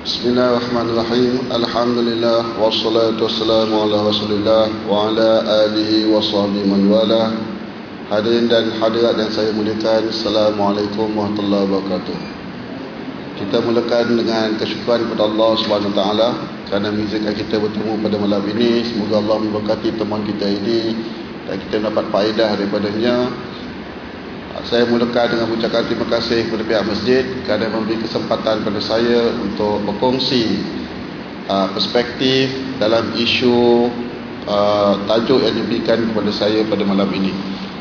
Bismillahirrahmanirrahim. Alhamdulillah wassalatu wassalamu ala Rasulillah wa ala alihi wa sahbihi man wala. Hadirin dan hadirat yang saya muliakan, Assalamualaikum warahmatullahi wabarakatuh. Kita mulakan dengan kesyukuran kepada Allah Subhanahu wa taala kerana mengizinkan kita bertemu pada malam ini. Semoga Allah memberkati teman kita ini dan kita dapat faedah daripadanya. Saya mulakan dengan mengucapkan terima kasih kepada pihak masjid kerana memberi kesempatan kepada saya untuk berkongsi perspektif dalam isu tajuk yang diberikan kepada saya pada malam ini.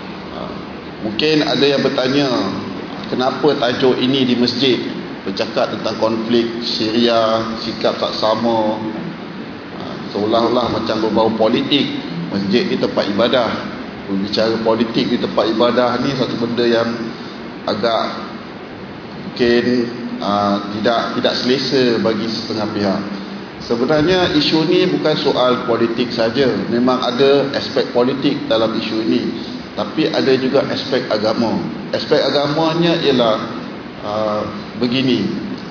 Mungkin ada yang bertanya, kenapa tajuk ini di masjid bercakap tentang konflik Syria, sikap tak sama, seolah-olah macam berbau politik. Masjid ni tempat ibadah, berbicara politik di tempat ibadah ni satu benda yang agak mungkin tidak selesa bagi setengah pihak. Sebenarnya isu ni bukan soal politik saja, memang ada aspek politik dalam isu ini, tapi ada juga aspek agama. Aspek agamanya ialah begini.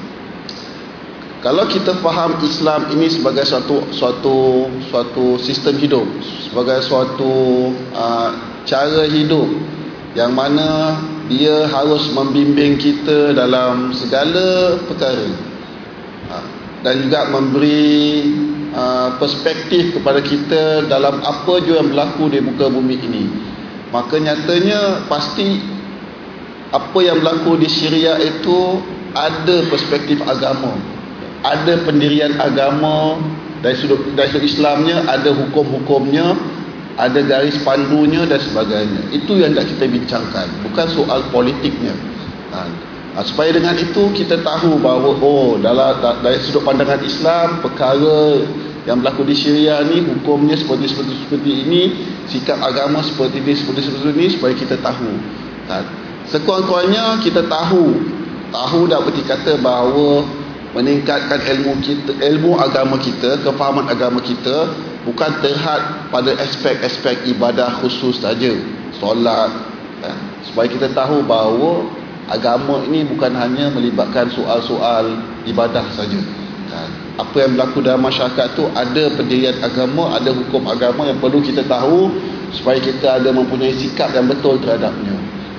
Kalau kita faham Islam ini sebagai suatu sistem hidup, sebagai suatu cara hidup yang mana dia harus membimbing kita dalam segala perkara, dan juga memberi perspektif kepada kita dalam apa jua yang berlaku di muka bumi ini, maka nyatanya pasti apa yang berlaku di Syria itu ada perspektif agama, ada pendirian agama dari sudut Islamnya, ada hukum-hukumnya, ada garis pandunya dan sebagainya. Itu yang nak kita bincangkan, bukan soal politiknya. Supaya dengan itu kita tahu bahawa dari sudut pandangan Islam, perkara yang berlaku di Syria ni hukumnya seperti ini, sikap agama seperti ini, supaya kita tahu. Sekurang-kurangnya kita tahu dah berarti kata bahawa meningkatkan ilmu agama kita, kefahaman agama kita bukan terhad pada aspek-aspek ibadah khusus saja, solat, supaya kita tahu bahawa agama ini bukan hanya melibatkan soal-soal ibadah saja. Apa yang berlaku dalam masyarakat tu ada pendirian agama, ada hukum agama yang perlu kita tahu supaya kita ada mempunyai sikap yang betul terhadapnya.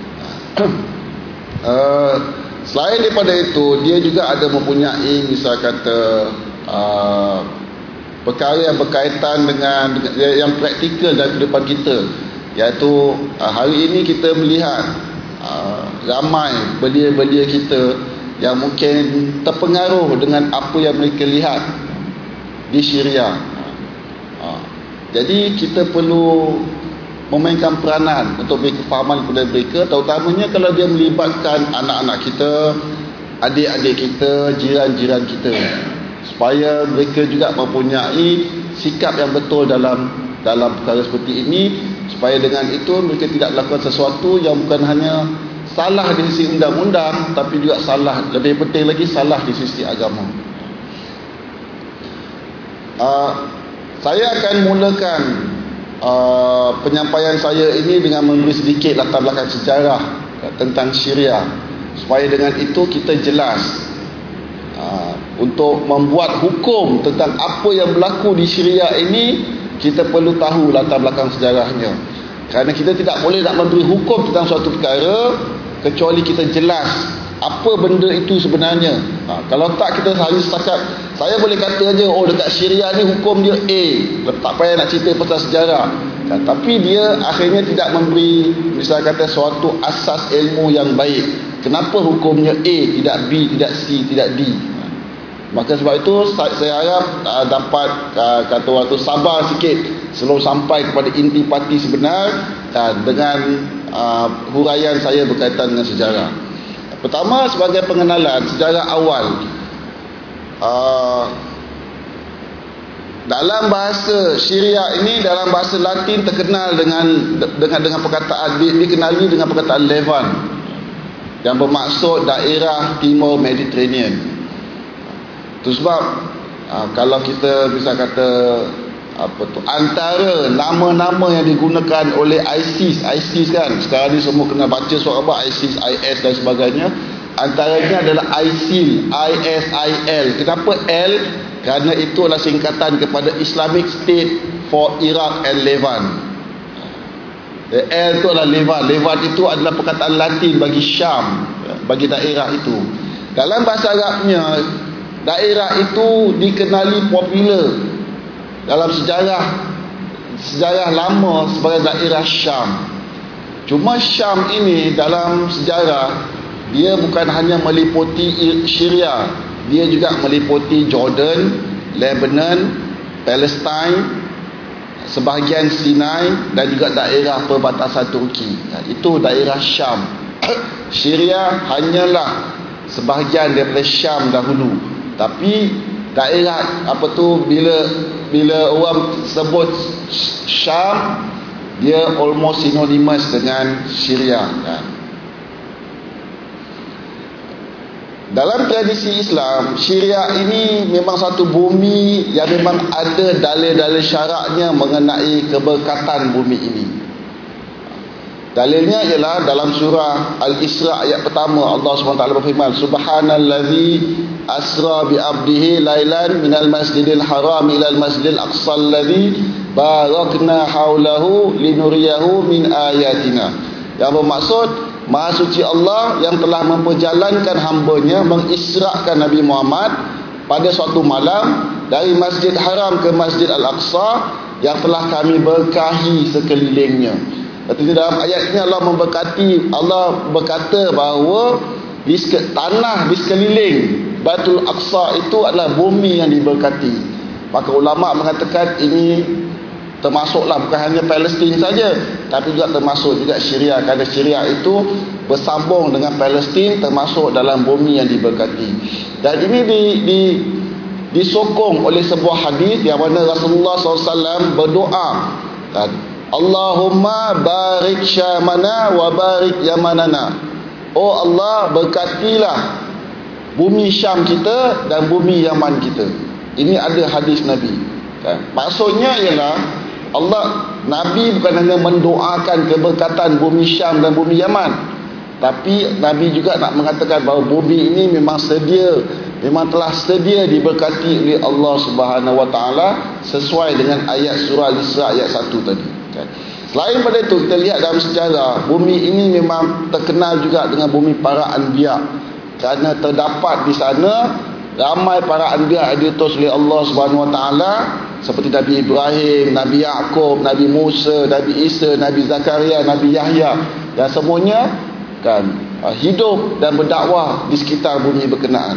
Selain daripada itu, dia juga ada mempunyai misal kata perkara yang berkaitan dengan yang praktikal dalam kehidupan kita, iaitu hari ini kita melihat ramai belia-belia kita yang mungkin terpengaruh dengan apa yang mereka lihat di Syria. Jadi kita perlu memainkan peranan untuk beri kefahaman kepada mereka, terutamanya kalau dia melibatkan anak-anak kita, adik-adik kita, jiran-jiran kita, supaya mereka juga mempunyai sikap yang betul dalam perkara seperti ini, supaya dengan itu mereka tidak melakukan sesuatu yang bukan hanya salah di sisi undang-undang, tapi juga salah, lebih penting lagi, salah di sisi agama. Saya akan mulakan penyampaian saya ini dengan memberi sedikit latar belakang sejarah tentang Syria, supaya dengan itu kita jelas untuk membuat hukum tentang apa yang berlaku di Syria ini. Kita perlu tahu latar belakang sejarahnya, kerana kita tidak boleh nak memberi hukum tentang suatu perkara kecuali kita jelas apa benda itu sebenarnya. Kalau tak, kita hanya setakat saya boleh kata aja, dekat Syria ni hukum dia A, tak payah nak cerita pasal sejarah. Tapi dia akhirnya tidak memberi misal kata suatu asas ilmu yang baik. Kenapa hukumnya A, tidak B, tidak C, tidak D? Maka sebab itu saya harap dapat kata waktu sabar sikit sebelum sampai kepada inti parti sebenar dengan huraian saya berkaitan dengan sejarah. Pertama, sebagai pengenalan sejarah awal, dalam bahasa Syria ini, dalam bahasa Latin terkenal dengan perkataan, dikenali dengan perkataan Levant, yang bermaksud daerah Timur Mediterranean. Itu sebab kalau kita bisa kata antara nama-nama yang digunakan oleh ISIS kan, sekarang ni semua kena baca surat apa, ISIS, IS dan sebagainya. Antaranya adalah ISIL, ISIL. Kenapa L? Kerana itu adalah singkatan kepada Islamic State for Iraq and Levant. L itu adalah Levant. Levant itu adalah perkataan Latin bagi Syam, bagi daerah itu. Dalam bahasa Arabnya, daerah itu dikenali popular dalam sejarah lama sebagai daerah Syam. Cuma Syam ini dalam sejarah, dia bukan hanya meliputi Syria, dia juga meliputi Jordan, Lebanon, Palestine, sebahagian Sinai dan juga daerah perbatasan Turki. Itu daerah Syam. Syria hanyalah sebahagian daripada Syam dahulu. Tapi daerah bila orang sebut Syam, dia almost synonymous dengan Syria. Dalam tradisi Islam, Syria ini memang satu bumi yang memang ada dalil-dalil syaraknya mengenai keberkatan bumi ini. Dalilnya ialah dalam surah Al-Isra ayat pertama, Allah SWT berfirman, Subhanallazi asra bi abdihi lailan minal masjidil haram ilal masjidil aqsa alladhi barakna haulahu linuriyahu min ayatina. Yang bermaksud, Maha suci Allah yang telah memperjalankan hambanya, mengisrakan Nabi Muhammad pada suatu malam dari Masjid Haram ke Masjid Al-Aqsa yang telah kami berkahi sekelilingnya. Artinya dalam ayat ini Allah berkata bahawa tanah di sekeliling Baitul Aqsa itu adalah bumi yang diberkati. Maka ulama mengatakan ini termasuklah bukan hanya Palestin saja, tapi juga termasuk juga Syria, kerana Syria itu bersambung dengan Palestin, termasuk dalam bumi yang diberkati. Dan ini disokong oleh sebuah hadis yang mana Rasulullah SAW berdoa, Allahumma barik Syamana wa barik Yamanana. Oh Allah, berkatilah bumi Syam kita dan bumi Yaman kita. Ini ada hadis Nabi. Maksudnya ialah Nabi bukan hanya mendoakan keberkatan bumi Syam dan bumi Yaman, tapi Nabi juga nak mengatakan bahawa bumi ini memang telah sedia diberkati oleh Allah Subhanahu Wa Taala sesuai dengan ayat surah Al-Isra ayat 1 tadi. Selain pada itu, kita lihat dalam sejarah, bumi ini memang terkenal juga dengan bumi para anbiya, kerana terdapat di sana ramai para anbiya yang diutus oleh Allah Subhanahu Wa Taala, seperti Nabi Ibrahim, Nabi Yaqub, Nabi Musa, Nabi Isa, Nabi Zakaria, Nabi Yahya, dan semuanya hidup dan berdakwah di sekitar bumi berkenaan.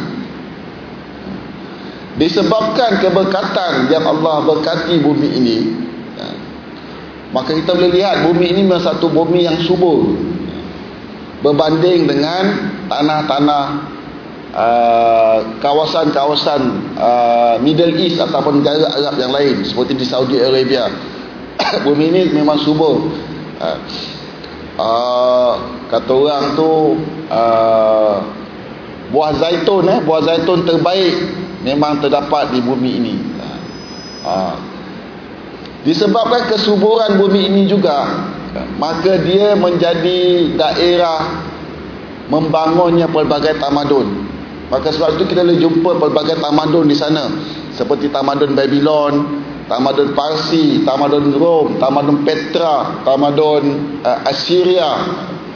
Disebabkan keberkatan yang Allah berkati bumi ini, maka kita boleh lihat bumi ini memang satu bumi yang subur berbanding dengan tanah-tanah kawasan-kawasan Middle East ataupun negara Arab yang lain seperti di Saudi Arabia. Bumi ini memang subur. Kata orang tu buah zaitun terbaik memang terdapat di bumi ini. Disebabkan kesuburan bumi ini juga, maka dia menjadi daerah membangunnya pelbagai tamadun. Maka sebab itu kita boleh jumpa pelbagai tamadun di sana, seperti tamadun Babylon, tamadun Parsi, tamadun Rom, tamadun Petra, tamadun Assyria.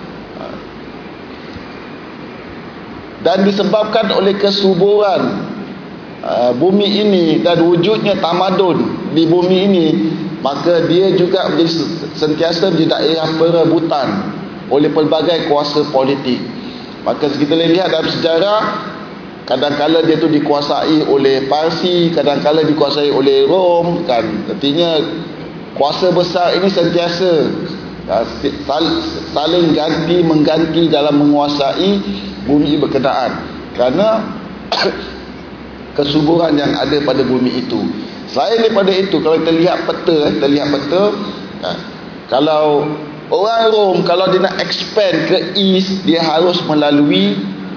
Dan disebabkan oleh kesuburan bumi ini dan wujudnya tamadun di bumi ini, maka dia juga sentiasa menjadi daerah perebutan oleh pelbagai kuasa politik. Maka kita lihat dalam sejarah, kadang-kala dia tu dikuasai oleh Parsi, kadang-kala dikuasai oleh Rom, kan. Artinya kuasa besar ini sentiasa saling mengganti dalam menguasai bumi berkenaan, kerana kesuburan yang ada pada bumi itu. Selain daripada itu, kalau kita lihat peta, kalau orang Rom, kalau dia nak expand ke east, dia harus melalui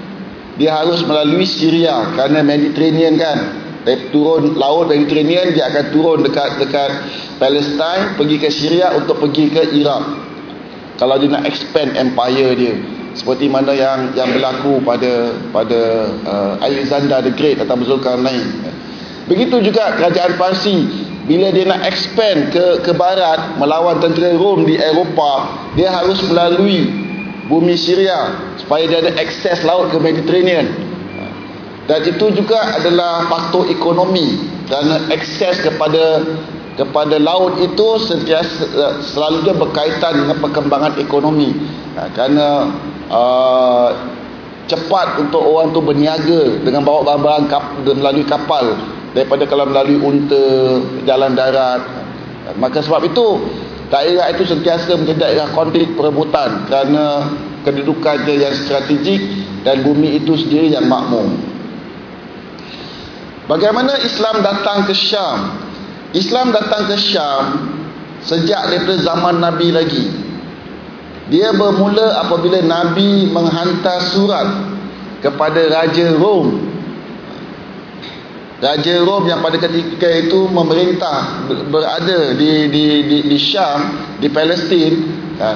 Syria, kerana Mediterranean kan. Dia turun laut Mediterranean, dia akan turun dekat Palestine, pergi ke Syria untuk pergi ke Iraq. Kalau dia nak expand empire dia. seperti mana yang berlaku pada Alexander the Great atau Zulkarnain. Begitu juga kerajaan Parsi, bila dia nak expand ke barat melawan tentera Rom di Eropah, dia harus melalui bumi Syria supaya dia ada akses laut ke Mediterranean. Dan itu juga adalah faktor ekonomi, kerana akses kepada laut itu selalunya berkaitan dengan perkembangan ekonomi. Kerana cepat untuk orang tu berniaga dengan bawa barang-barang melalui kapal daripada kalau melalui unta, jalan darat. Maka sebab itu daerah itu sentiasa menjadi daerah konflik perebutan kerana kedudukannya yang strategik dan bumi itu sendiri yang makmur. Bagaimana Islam datang ke Syam? Islam datang ke Syam sejak daripada zaman Nabi lagi. Dia bermula apabila Nabi menghantar surat kepada Raja Rom. Raja Rom yang pada ketika itu memerintah berada di Syam, di Palestin, kan,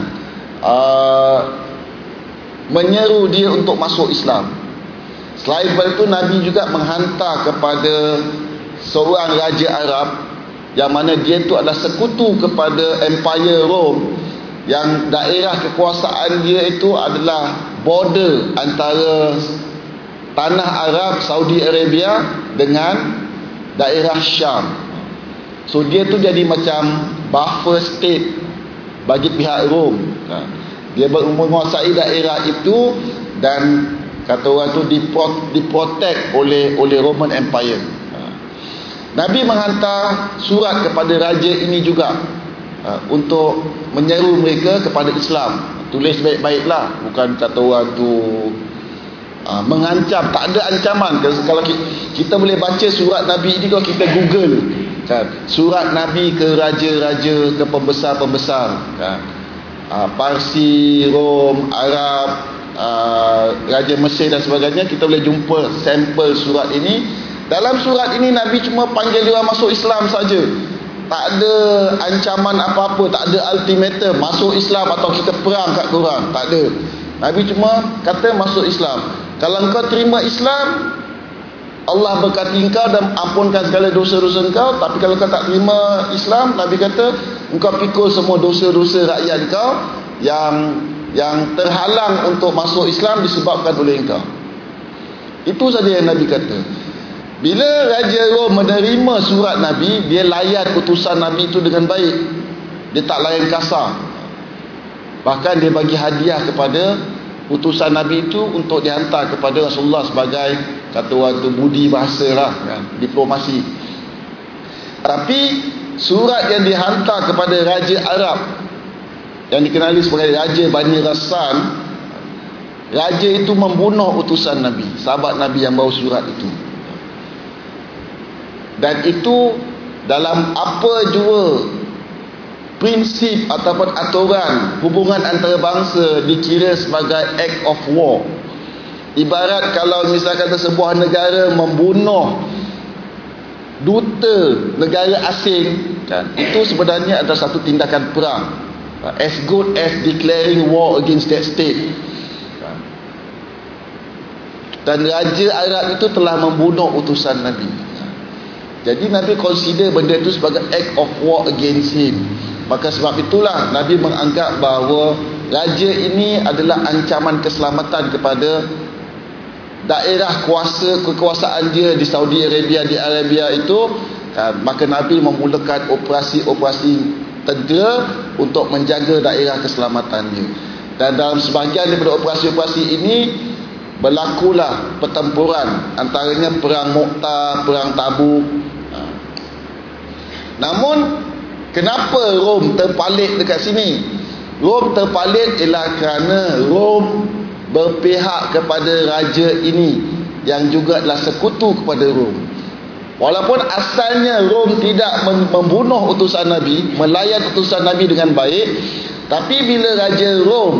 menyeru dia untuk masuk Islam. Selain daripada itu, Nabi juga menghantar kepada seorang Raja Arab yang mana dia itu adalah sekutu kepada Empire Rom, yang daerah kekuasaan dia itu adalah border antara tanah Arab, Saudi Arabia dengan daerah Syam. So dia tu jadi macam buffer state bagi pihak Rom. Dia menguasai daerah itu dan kata orang tu diprotect oleh Roman Empire. Nabi menghantar surat kepada raja ini juga untuk menyeru mereka kepada Islam. Tulis baik-baiklah, bukan kata orang tu mengancam. Tak ada ancaman. Kalau kita boleh baca surat Nabi ini, kalau kita Google kan, surat Nabi ke raja-raja, ke pembesar-pembesar kan, Parsi, Rom, Arab, Raja Mesir dan sebagainya, kita boleh jumpa sampel surat ini. Dalam surat ini Nabi cuma panggil dia orang masuk Islam saja. Tak ada ancaman apa-apa, tak ada ultimatum masuk Islam atau kita perang kat korang, tak ada. Nabi cuma kata masuk Islam. Kalau engkau terima Islam, Allah berkati engkau dan ampunkan segala dosa-dosa engkau. Tapi kalau kau tak terima Islam, Nabi kata engkau pikul semua dosa-dosa rakyat engkau yang terhalang untuk masuk Islam disebabkan oleh engkau. Itu saja yang Nabi kata. Bila Raja Rom menerima surat Nabi, dia layan utusan Nabi itu dengan baik. Dia tak layan kasar. Bahkan dia bagi hadiah kepada utusan Nabi itu untuk dihantar kepada Rasulullah sebagai, kata orang tu, budi bahasa lah, kan, diplomasi. Tapi surat yang dihantar kepada Raja Arab yang dikenali sebagai Raja Bani Ghassan, raja itu membunuh utusan Nabi, sahabat Nabi yang bawa surat itu. Dan itu dalam apa jua prinsip ataupun aturan hubungan antarabangsa dikira sebagai act of war. Ibarat kalau misalkan sebuah negara membunuh duta negara asing, kan, itu sebenarnya adalah satu tindakan perang, as good as declaring war against that state. Dan Raja Arab itu telah membunuh utusan Nabi. Jadi Nabi consider benda itu sebagai act of war against him. Maka sebab itulah Nabi menganggap bahawa raja ini adalah ancaman keselamatan kepada daerah kekuasaan dia di Saudi Arabia, di Arabia itu. Maka Nabi memulakan operasi-operasi tentera untuk menjaga daerah keselamatan dia. Dan dalam sebahagian daripada operasi-operasi ini berlakulah pertempuran, antaranya perang Mu'tah, perang Tabuk. Namun kenapa Rom terpalit dekat sini? Rom terpalit ialah kerana Rom berpihak kepada raja ini yang juga adalah sekutu kepada Rom. Walaupun asalnya Rom tidak membunuh utusan Nabi, melayan utusan Nabi dengan baik, tapi bila Raja Rom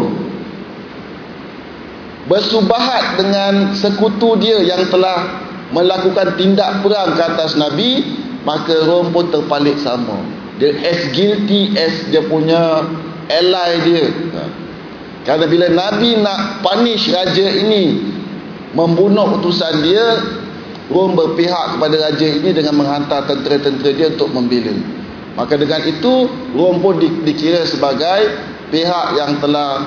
bersubahat dengan sekutu dia yang telah melakukan tindak perang ke atas Nabi, maka Rom pun terpalit sama. Dia as guilty as dia punya ally dia. Kerana bila Nabi nak punish raja ini membunuh utusan dia, Rom berpihak kepada raja ini dengan menghantar tentera-tentera dia untuk membela. Maka dengan itu Rom pun dikira sebagai pihak yang telah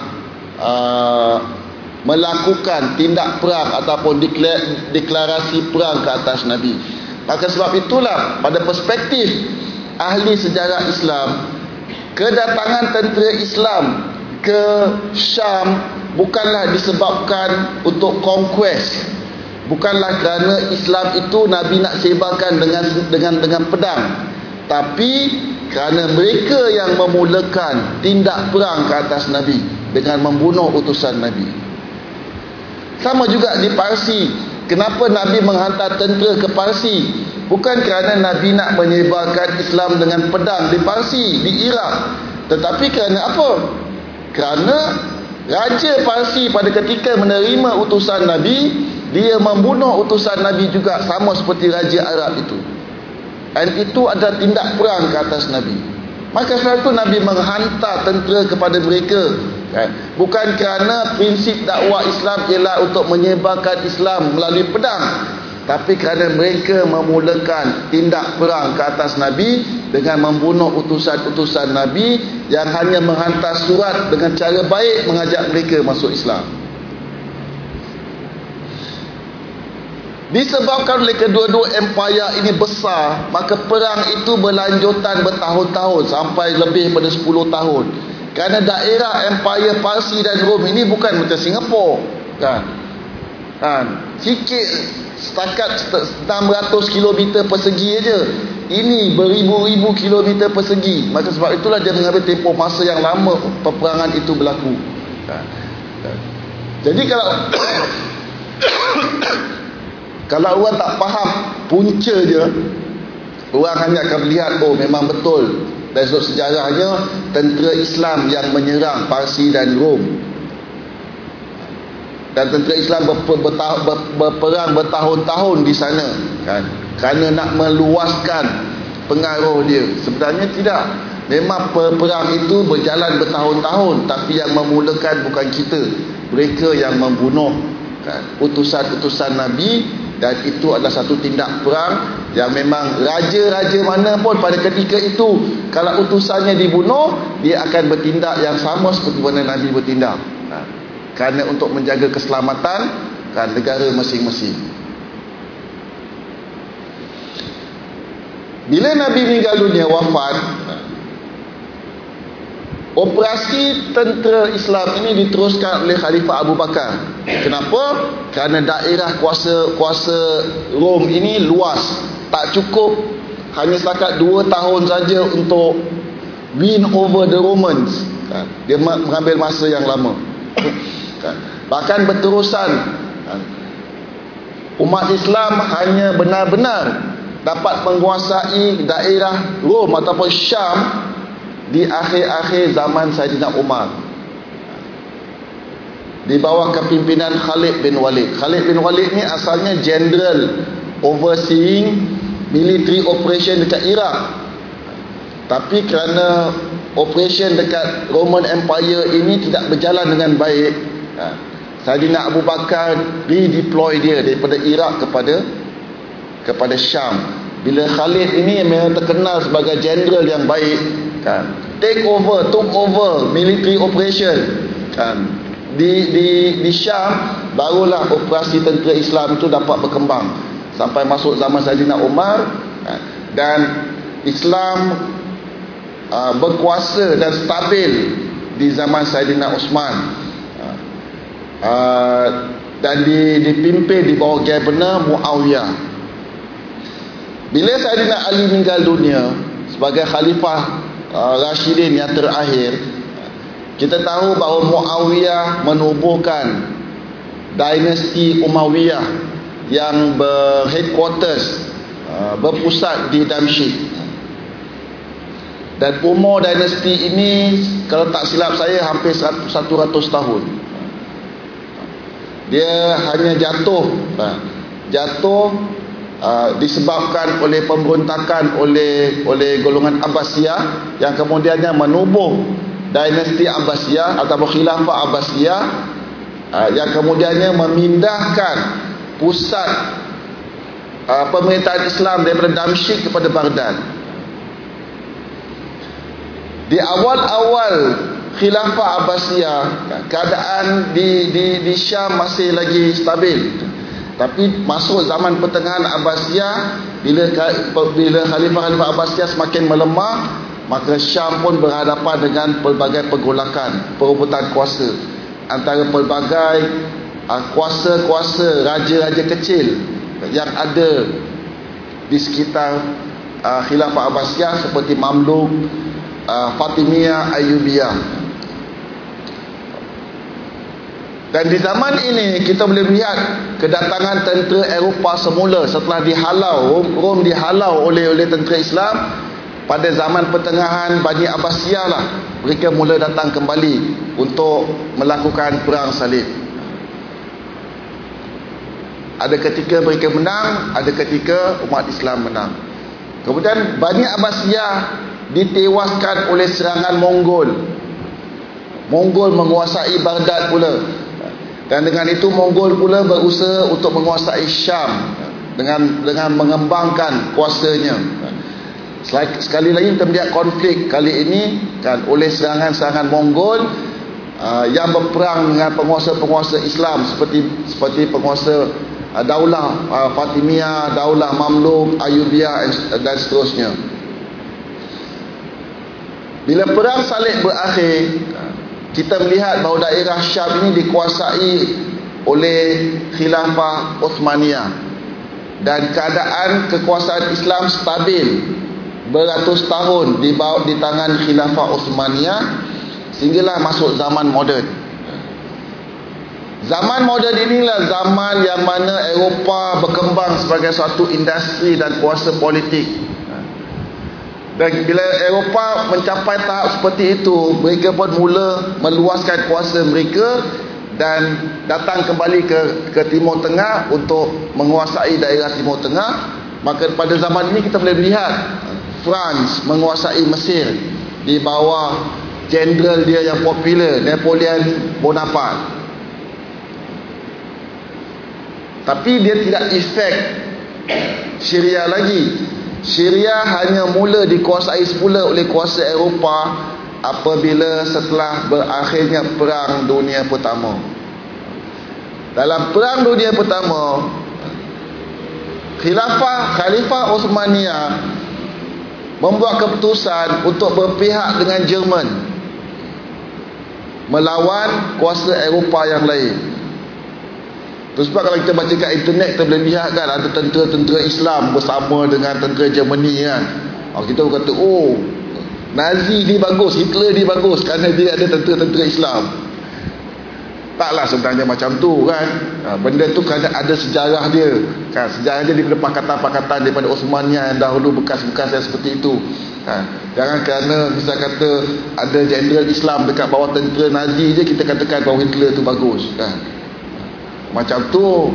melakukan tindak perang ataupun deklarasi perang ke atas Nabi. Maka sebab itulah pada perspektif ahli sejarah Islam, kedatangan tentera Islam ke Syam bukanlah disebabkan untuk conquest. Bukanlah kerana Islam itu Nabi nak sebarkan dengan pedang, tapi kerana mereka yang memulakan tindak perang ke atas Nabi dengan membunuh utusan Nabi. Sama juga di Parsi. Kenapa Nabi menghantar tentera ke Parsi? Bukan kerana Nabi nak menyebarkan Islam dengan pedang di Parsi, di Iraq, tetapi kerana apa? Kerana Raja Parsi pada ketika menerima utusan Nabi, dia membunuh utusan Nabi juga, sama seperti Raja Arab itu. Dan itu adalah tindak perang ke atas Nabi. Maka sebab itu Nabi menghantar tentera kepada mereka, bukan kerana prinsip dakwah Islam ialah untuk menyebarkan Islam melalui pedang, tapi kerana mereka memulakan tindak perang ke atas Nabi dengan membunuh utusan-utusan Nabi yang hanya menghantar surat dengan cara baik mengajak mereka masuk Islam. Disebabkan oleh kedua-dua empire ini besar, maka perang itu berlanjutan bertahun-tahun sampai lebih pada 10 tahun. Kerana daerah empire Parsi dan Rom ini bukan macam Singapura, kan? Sikit, setakat 600 km persegi aja. Ini beribu-ribu kilometer persegi. Maka sebab itulah dia mengambil tempoh masa yang lama peperangan itu berlaku. Jadi kalau orang tak faham punca dia, orang hanya akan melihat, oh memang betul dari sudut sejarahnya tentera Islam yang menyerang Parsi dan Rom, dan tentera Islam berperang bertahun-tahun di sana, kan? Kerana nak meluaskan pengaruh dia. Sebenarnya tidak. Memang perang itu berjalan bertahun-tahun, tapi yang memulakan bukan kita, mereka yang membunuh, kan, utusan-utusan Nabi. Dan itu adalah satu tindak perang yang memang raja-raja mana pun pada ketika itu, kalau utusannya dibunuh, dia akan bertindak yang sama seperti mana Nabi bertindak, kerana untuk menjaga keselamatan, kan, negara masing-masing. Bila Nabi meninggal dunia, wafat, operasi tentera Islam ini diteruskan oleh Khalifah Abu Bakar. Kenapa? Kerana daerah kuasa Rom ini luas, tak cukup hanya setakat 2 tahun saja untuk win over the Romans, kan? Dia mengambil masa yang lama, kan? Bahkan berterusan, kan? Umat Islam hanya benar-benar dapat menguasai daerah Rom ataupun Syam di akhir-akhir zaman Saidina Umar, di bawah kepimpinan Khalid bin Walid. Khalid bin Walid ni asalnya general overseeing military operation dekat Iraq, tapi kerana operation dekat Roman Empire ini tidak berjalan dengan baik, Saidina Abu Bakar redeploy dia daripada Iraq kepada Syam. Bila Khalid ini memang terkenal sebagai general yang baik, kan, took over military operation, kan, di Syam, barulah operasi tentera Islam itu dapat berkembang sampai masuk zaman Saidina Umar, kan, dan Islam berkuasa dan stabil di zaman Saidina Osman, dan dipimpin di bawah Governor Muawiyah. Bila Saidina Ali meninggal dunia sebagai Khalifah Rashidin yang terakhir, kita tahu bahawa Muawiyah menubuhkan dinasti Umayyah yang berheadquarters, berpusat di Damsyik. Dan umur dinasti ini, kalau tak silap saya, hampir 100 tahun. Dia hanya jatuh disebabkan oleh pemberontakan oleh golongan Abbasiyah yang kemudiannya menubuh dinasti Abbasiyah ataupun Khilafah Abbasiyah, yang kemudiannya memindahkan pusat pemerintahan Islam daripada Damsyik kepada Baghdad. Di awal-awal Khilafah Abbasiyah, keadaan di Syam masih lagi stabil. Tapi masuk zaman pertengahan Abbasiyah, bila Khalifah Abbasiyah semakin melemah, maka Syam pun berhadapan dengan pelbagai pergolakan, perebutan kuasa antara pelbagai kuasa-kuasa raja-raja kecil yang ada di sekitar Khilafah Abbasiyah seperti Mamluk, Fatimiyah, Ayyubiyah. Dan di zaman ini kita boleh melihat kedatangan tentera Eropah semula setelah dihalau, Rom dihalau oleh tentera Islam. Pada zaman pertengahan Bani Abbasiyah lah mereka mula datang kembali untuk melakukan perang salib. Ada ketika mereka menang, ada ketika umat Islam menang. Kemudian Bani Abbasiyah ditewaskan oleh serangan Mongol. Mongol menguasai Baghdad pula. Dan dengan itu Mongol pula berusaha untuk menguasai Syam dengan mengembangkan kuasanya. Sekali lagi kita melihat konflik kali ini kan oleh serangan-serangan Mongol yang berperang dengan penguasa-penguasa Islam seperti penguasa Daulah Fatimiyah, Daulah Mamluk, Ayyubiyah dan seterusnya. Bila perang salib berakhir, kita melihat bahawa daerah Syam ini dikuasai oleh Khilafah Uthmaniyah dan keadaan kekuasaan Islam stabil beratus tahun di tangan Khilafah Uthmaniyah sehinggalah masuk zaman moden. Zaman moden inilah zaman yang mana Eropah berkembang sebagai suatu industri dan kuasa politik. Dan bila Eropah mencapai tahap seperti itu, mereka pun mula meluaskan kuasa mereka dan datang kembali ke Timur Tengah untuk menguasai daerah Timur Tengah. Maka pada zaman ini kita boleh melihat France menguasai Mesir di bawah jeneral dia yang popular, Napoleon Bonaparte. Tapi dia tidak efek Syria lagi. Syria hanya mula dikuasai semula oleh kuasa Eropah apabila setelah berakhirnya Perang Dunia Pertama. Dalam Perang Dunia Pertama, Khalifah Uthmaniyah membuat keputusan untuk berpihak dengan Jerman melawan kuasa Eropah yang lain. Terus sebab kalau kita baca kat internet, kita boleh lihat kan ada tentera-tentera Islam bersama dengan tentera Germany kan. Kita kata, oh, Nazi ni bagus, Hitler ni bagus kerana dia ada tentera-tentera Islam. Taklah sebenarnya macam tu kan. Benda tu kerana ada sejarah dia kan. Sejarah dia daripada pakatan-pakatan daripada Osmaniyah yang dahulu bekas-bekas yang seperti itu kan. Jangan kerana misal kata ada jeneral Islam dekat bawah tentera Nazi je kita katakan bahawa Hitler tu bagus kan. Macam tu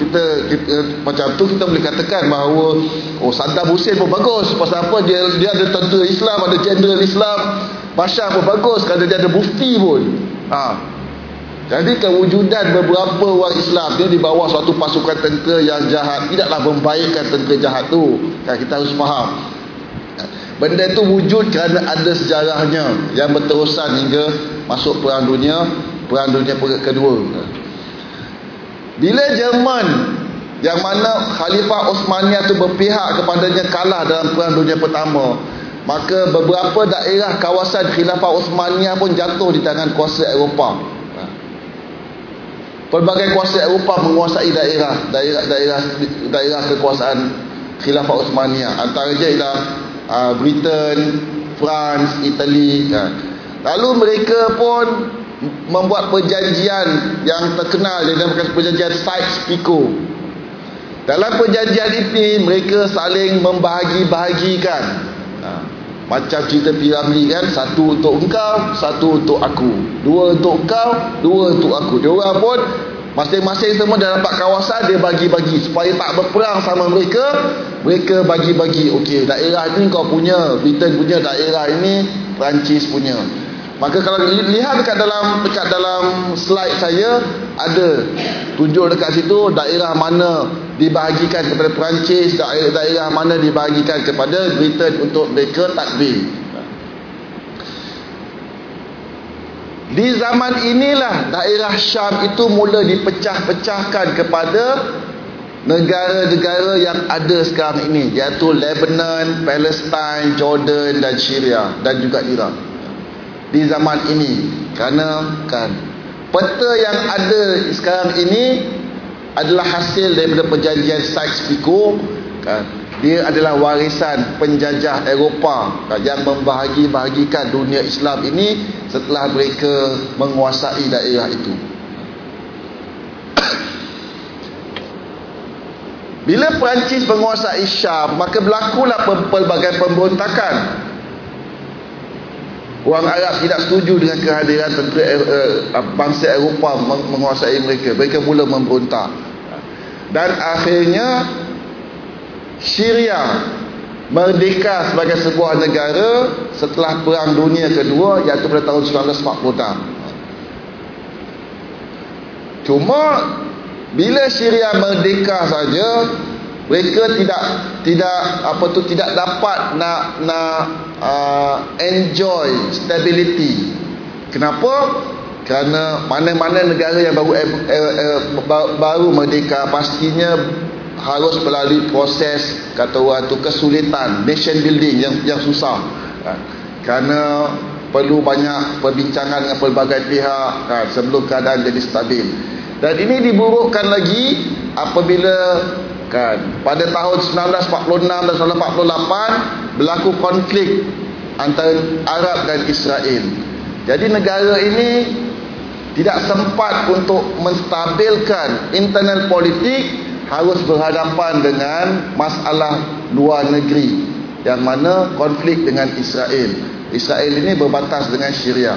kita boleh katakan bahawa Saddam Hussein pun bagus. Pasal apa? Dia ada tentera Islam, ada jeneral Islam. Bashar pun bagus kerana dia ada mufti pun. Jadi kewujudan beberapa orang Islam dia di bawah suatu pasukan tentera yang jahat tidaklah membaikkan tentera jahat tu. Kita harus faham. Benda tu wujud kerana ada sejarahnya yang berterusan hingga masuk Perang Dunia Kedua. Bila Jerman yang mana Khalifah Uthmaniyah tu berpihak kepadanya kalah dalam Perang Dunia Pertama, maka beberapa daerah kawasan Khilafah Uthmaniyah pun jatuh di tangan kuasa Eropah. Pelbagai kuasa Eropah menguasai daerah kekuasaan Khilafah Uthmaniyah. Antaranya ialah Britain, France, Itali. Lalu mereka pun membuat perjanjian yang terkenal, yang dinamakan perjanjian Sykes-Picot. Dalam perjanjian ini mereka saling membahagi-bahagikan. Macam cerita piramid kan, satu untuk engkau, satu untuk aku, dua untuk engkau, dua untuk aku. Dia orang pun masing-masing semua dah dapat kawasan, dia bagi-bagi supaya tak berperang sama mereka. Mereka bagi-bagi. Okey, daerah ini kau punya, Britain punya, daerah ini Perancis punya. Maka kalau lihat dekat dalam slide saya, ada tunjuk dekat situ daerah mana dibahagikan kepada Perancis, daerah mana dibahagikan kepada Britain untuk mereka takbir. Di zaman inilah daerah Syam itu mula dipecah-pecahkan kepada negara-negara yang ada sekarang ini, iaitu Lebanon, Palestine, Jordan dan Syria dan juga Iraq. Di zaman ini, kerana peta yang ada sekarang ini adalah hasil daripada perjanjian Sykes-Picot. Dia adalah warisan penjajah Eropah yang membahagi-bahagikan dunia Islam ini setelah mereka menguasai daerah itu. Bila Perancis menguasai Syam, maka berlakulah pelbagai pemberontakan. Orang Arab tidak setuju dengan kehadiran tentera bangsa Eropah menguasai mereka. Mereka mula memberontak. Dan akhirnya Syria merdeka sebagai sebuah negara setelah Perang Dunia Kedua, iaitu pada tahun 1946. Cuma bila Syria merdeka saja, mereka tidak dapat enjoy stability. Kenapa? Kerana mana-mana negara yang baru merdeka pastinya harus melalui proses, kata orang tu, kesulitan, nation building yang susah. Kerana perlu banyak perbincangan dengan pelbagai pihak sebelum keadaan jadi stabil. Dan ini diburukkan lagi apabila pada tahun 1946 dan 1948 berlaku konflik antara Arab dan Israel. Jadi negara ini tidak sempat untuk menstabilkan internal politik, harus berhadapan dengan masalah luar negeri, yang mana konflik dengan Israel. Israel ini berbatas dengan Syria.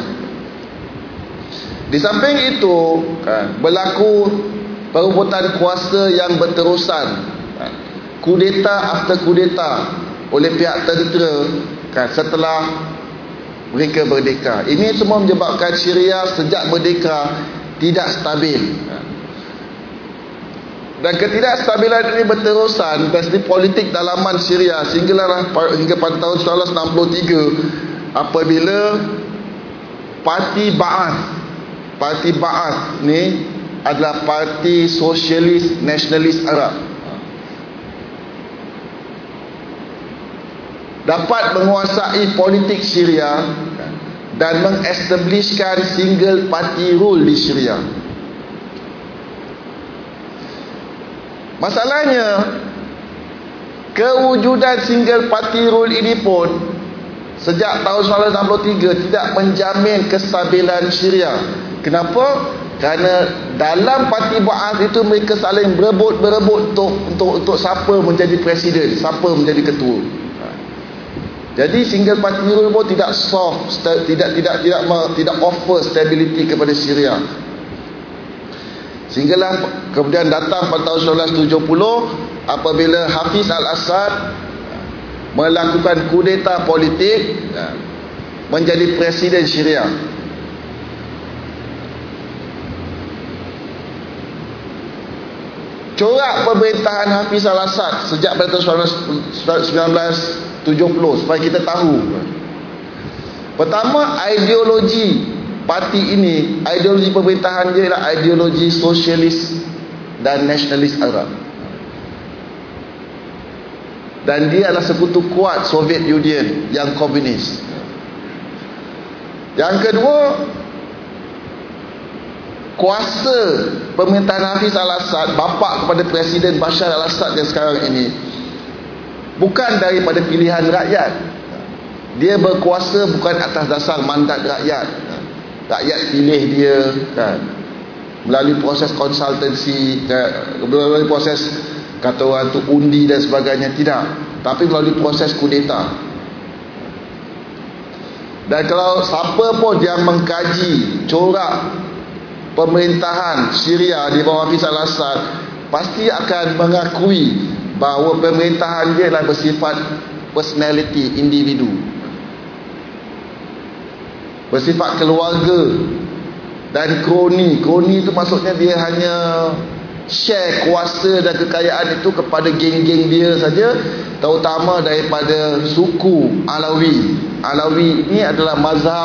Di samping itu berlaku perebutan kuasa yang berterusan, kudeta after kudeta oleh pihak tentera setelah mereka merdeka. Ini semua menyebabkan Syria sejak merdeka tidak stabil. Dan ketidakstabilan ini berterusan dari politik dalaman Syria hingga pada tahun 1963 apabila Parti Ba'ath ni adalah Parti Sosialis Nasionalis Arab, dapat menguasai politik Syria dan mengestablishkan single party rule di Syria. Masalahnya, kewujudan single party rule ini pun sejak tahun 1963 tidak menjamin kestabilan Syria. Kenapa? Kerana dalam Parti Ba'ath itu mereka saling berebut untuk siapa menjadi presiden, siapa menjadi ketua. Jadi single party rule pun tidak tidak offer stability kepada Syria. Sehinggalah kemudian datang pada tahun 1970 apabila Hafiz al-Assad melakukan kudeta politik menjadi presiden Syria. Corak pemerintahan Hafiz al-Assad sejak pada tahun 1970 supaya kita tahu. Pertama, ideologi parti ini, ideologi pemerintahan dia ialah ideologi sosialis dan nasionalis Arab. Dan dia adalah sekutu kuat Soviet Union yang komunis. Yang kedua, kuasa pemerintahan Hafiz al-Assad, bapa kepada Presiden Bashar al-Assad yang sekarang ini, bukan daripada pilihan rakyat. Dia berkuasa bukan atas dasar mandat rakyat. Rakyat pilih dia melalui proses konsultansi, melalui proses, kata orang tu, undi dan sebagainya. Tidak, tapi melalui proses kudeta. Dan kalau siapa pun yang mengkaji corak pemerintahan Syria di bawah Hafiz al-Assad, pasti akan mengakui bahawa pemerintahan dia adalah bersifat personality, individu. bersifat keluarga dan kroni. Kroni itu maksudnya dia hanya share kuasa dan kekayaan itu kepada geng-geng dia saja, terutama daripada suku Alawi. Alawi ini adalah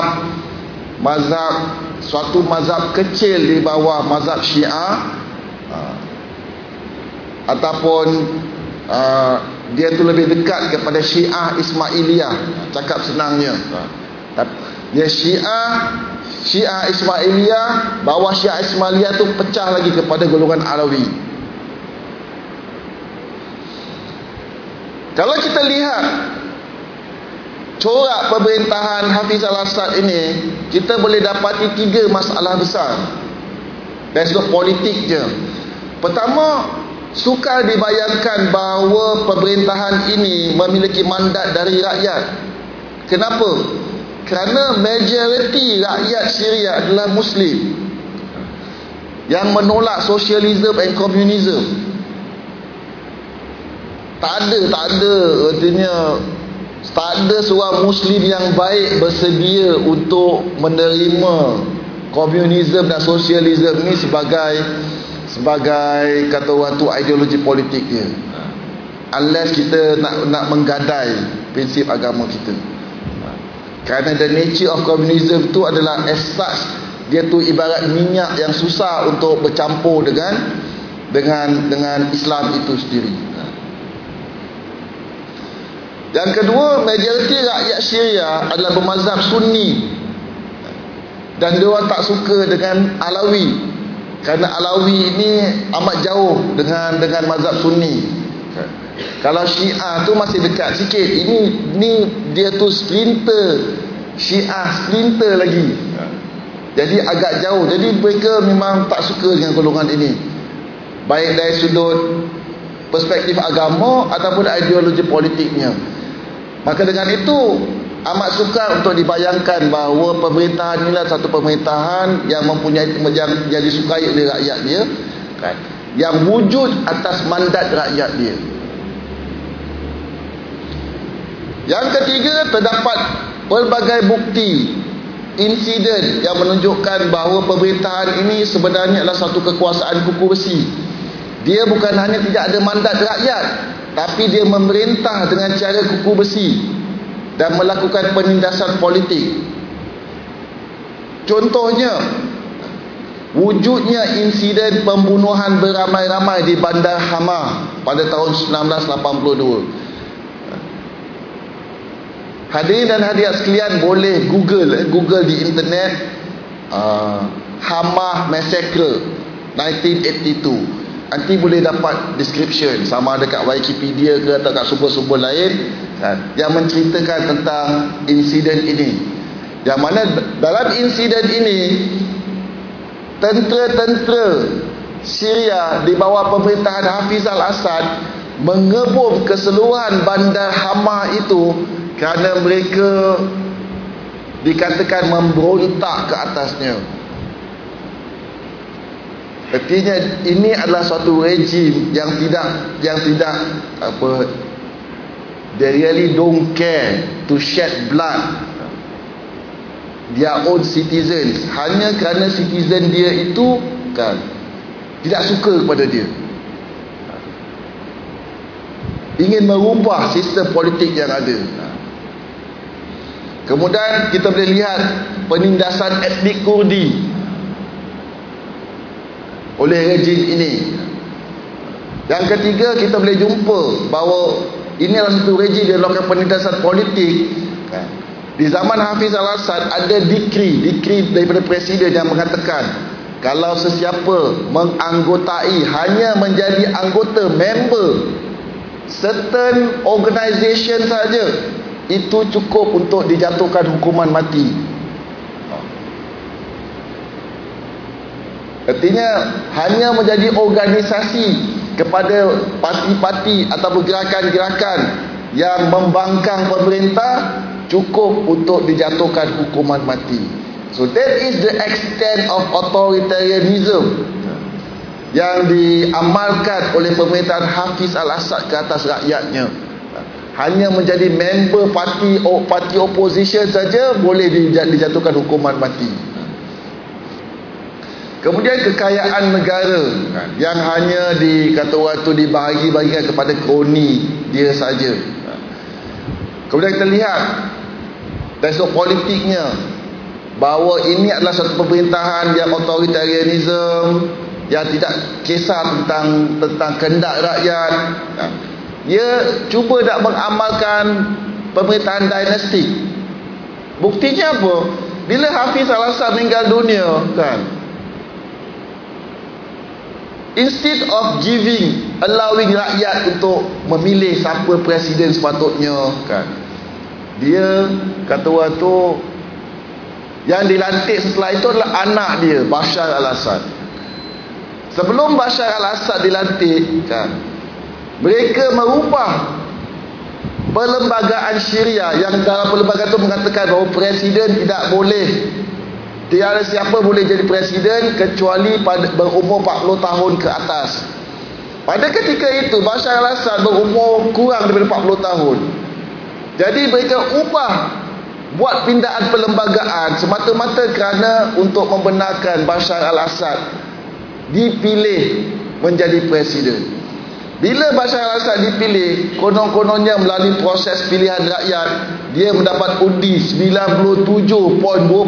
suatu mazhab kecil di bawah mazhab Syiah, ataupun dia tu lebih dekat kepada Syiah Ismailiyah, cakap senangnya. Dia Syiah Ismailiyah, bawah Syiah Ismailiyah tu pecah lagi kepada golongan Alawi. Kalau kita lihat corak pemerintahan Hafiz Al-Assad ini, kita boleh dapati 3 masalah besar dari sudut politik je. Pertama, sukar dibayangkan bahawa pemerintahan ini memiliki mandat dari rakyat. Kenapa? Kerana majoriti rakyat Syria adalah Muslim yang menolak sosialisme dan komunisme. Tak ada seorang Muslim yang baik bersedia untuk menerima komunisme dan sosialisme ni sebagai kata orang tu ideologi politik dia, unless kita nak menggadai prinsip agama kita. Kerana the nature of communism tu adalah as such, dia tu ibarat minyak yang susah untuk bercampur dengan Islam itu sendiri. Yang kedua, majoriti rakyat Syria adalah bermazhab Sunni, dan dia orang tak suka dengan Alawi, kerana Alawi ini amat jauh dengan mazhab Sunni. Kalau Syiah tu masih dekat sikit, ini dia tu splinter, Syiah splinter lagi, jadi agak jauh. Jadi mereka memang tak suka dengan golongan ini, baik dari sudut perspektif agama ataupun ideologi politiknya. Maka dengan itu amat sukar untuk dibayangkan bahawa pemerintahan inilah satu pemerintahan yang mempunyai yang disukai oleh rakyat dia, kan? Yang wujud atas mandat rakyat dia. Yang ketiga, terdapat pelbagai bukti insiden yang menunjukkan bahawa pemerintahan ini sebenarnya adalah satu kekuasaan kuku besi. Dia bukan hanya tidak ada mandat rakyat, tapi dia memerintah dengan cara kuku besi dan melakukan penindasan politik. Contohnya, wujudnya insiden pembunuhan beramai-ramai di Bandar Hama pada tahun 1982. Hadirin dan hadirat sekalian boleh Google di internet Hama Massacre 1982. Nanti boleh dapat description, sama ada kat Wikipedia ke atau kat sumber-sumber lain, kan, yang menceritakan tentang insiden ini. Yang mana dalam insiden ini, tentera-tentera Syria di bawah pemerintahan Hafiz Al-Assad mengebom keseluruhan Bandar Hama itu kerana mereka dikatakan memberontak ke atasnya. Artinya ini adalah suatu rejim yang tidak they really don't care to shed blood their own citizens, hanya kerana citizen dia itu, kan, tidak suka kepada dia, ingin merubah sistem politik yang ada. Kemudian kita boleh lihat penindasan etnik Kurdi oleh rejim ini. Yang ketiga, kita boleh jumpa bahawa ini adalah satu rejim yang melakukan penindasan politik. Di zaman Hafiz Al-Assad ada dekri daripada presiden yang mengatakan kalau sesiapa menganggotai, hanya menjadi anggota, member certain organisation saja, itu cukup untuk dijatuhkan hukuman mati. Artinya hanya menjadi organisasi kepada parti-parti atau gerakan-gerakan yang membangkang pemerintah cukup untuk dijatuhkan hukuman mati. So that is the extent of authoritarianism yang diamalkan oleh pemerintahan Hafiz Al-Assad ke atas rakyatnya. hanya menjadi member parti opposition saja boleh dijatuhkan hukuman mati. Kemudian kekayaan negara yang hanya kata orang tu dibahagi-bagikan kepada kroni dia saja. Kemudian kita lihat dari sudut politiknya, bahawa ini adalah satu pemerintahan yang authoritarianism, yang tidak kisah tentang kehendak rakyat. Dia cuba nak mengamalkan pemerintahan dinastik. Buktinya apa? Bila Hafiz Al-Assad meninggal dunia, kan, instead of allowing rakyat untuk memilih siapa presiden sepatutnya, kan, dia kata orang tu yang dilantik setelah itu adalah anak dia, Bashar Al-Assad. Sebelum Bashar Al-Assad dilantik, kan, mereka merubah perlembagaan Syria, yang dalam perlembagaan itu mengatakan bahawa presiden tidak boleh, tiada siapa boleh jadi presiden kecuali berumur 40 tahun ke atas. Pada ketika itu Bashar Al-Assad berumur kurang daripada 40 tahun. Jadi mereka ubah, buat pindaan perlembagaan semata-mata kerana untuk membenarkan Bashar Al-Assad dipilih menjadi presiden. Bila Bashar Al-Assad dipilih, konon-kononnya melalui proses pilihan rakyat, dia mendapat undi 97.29%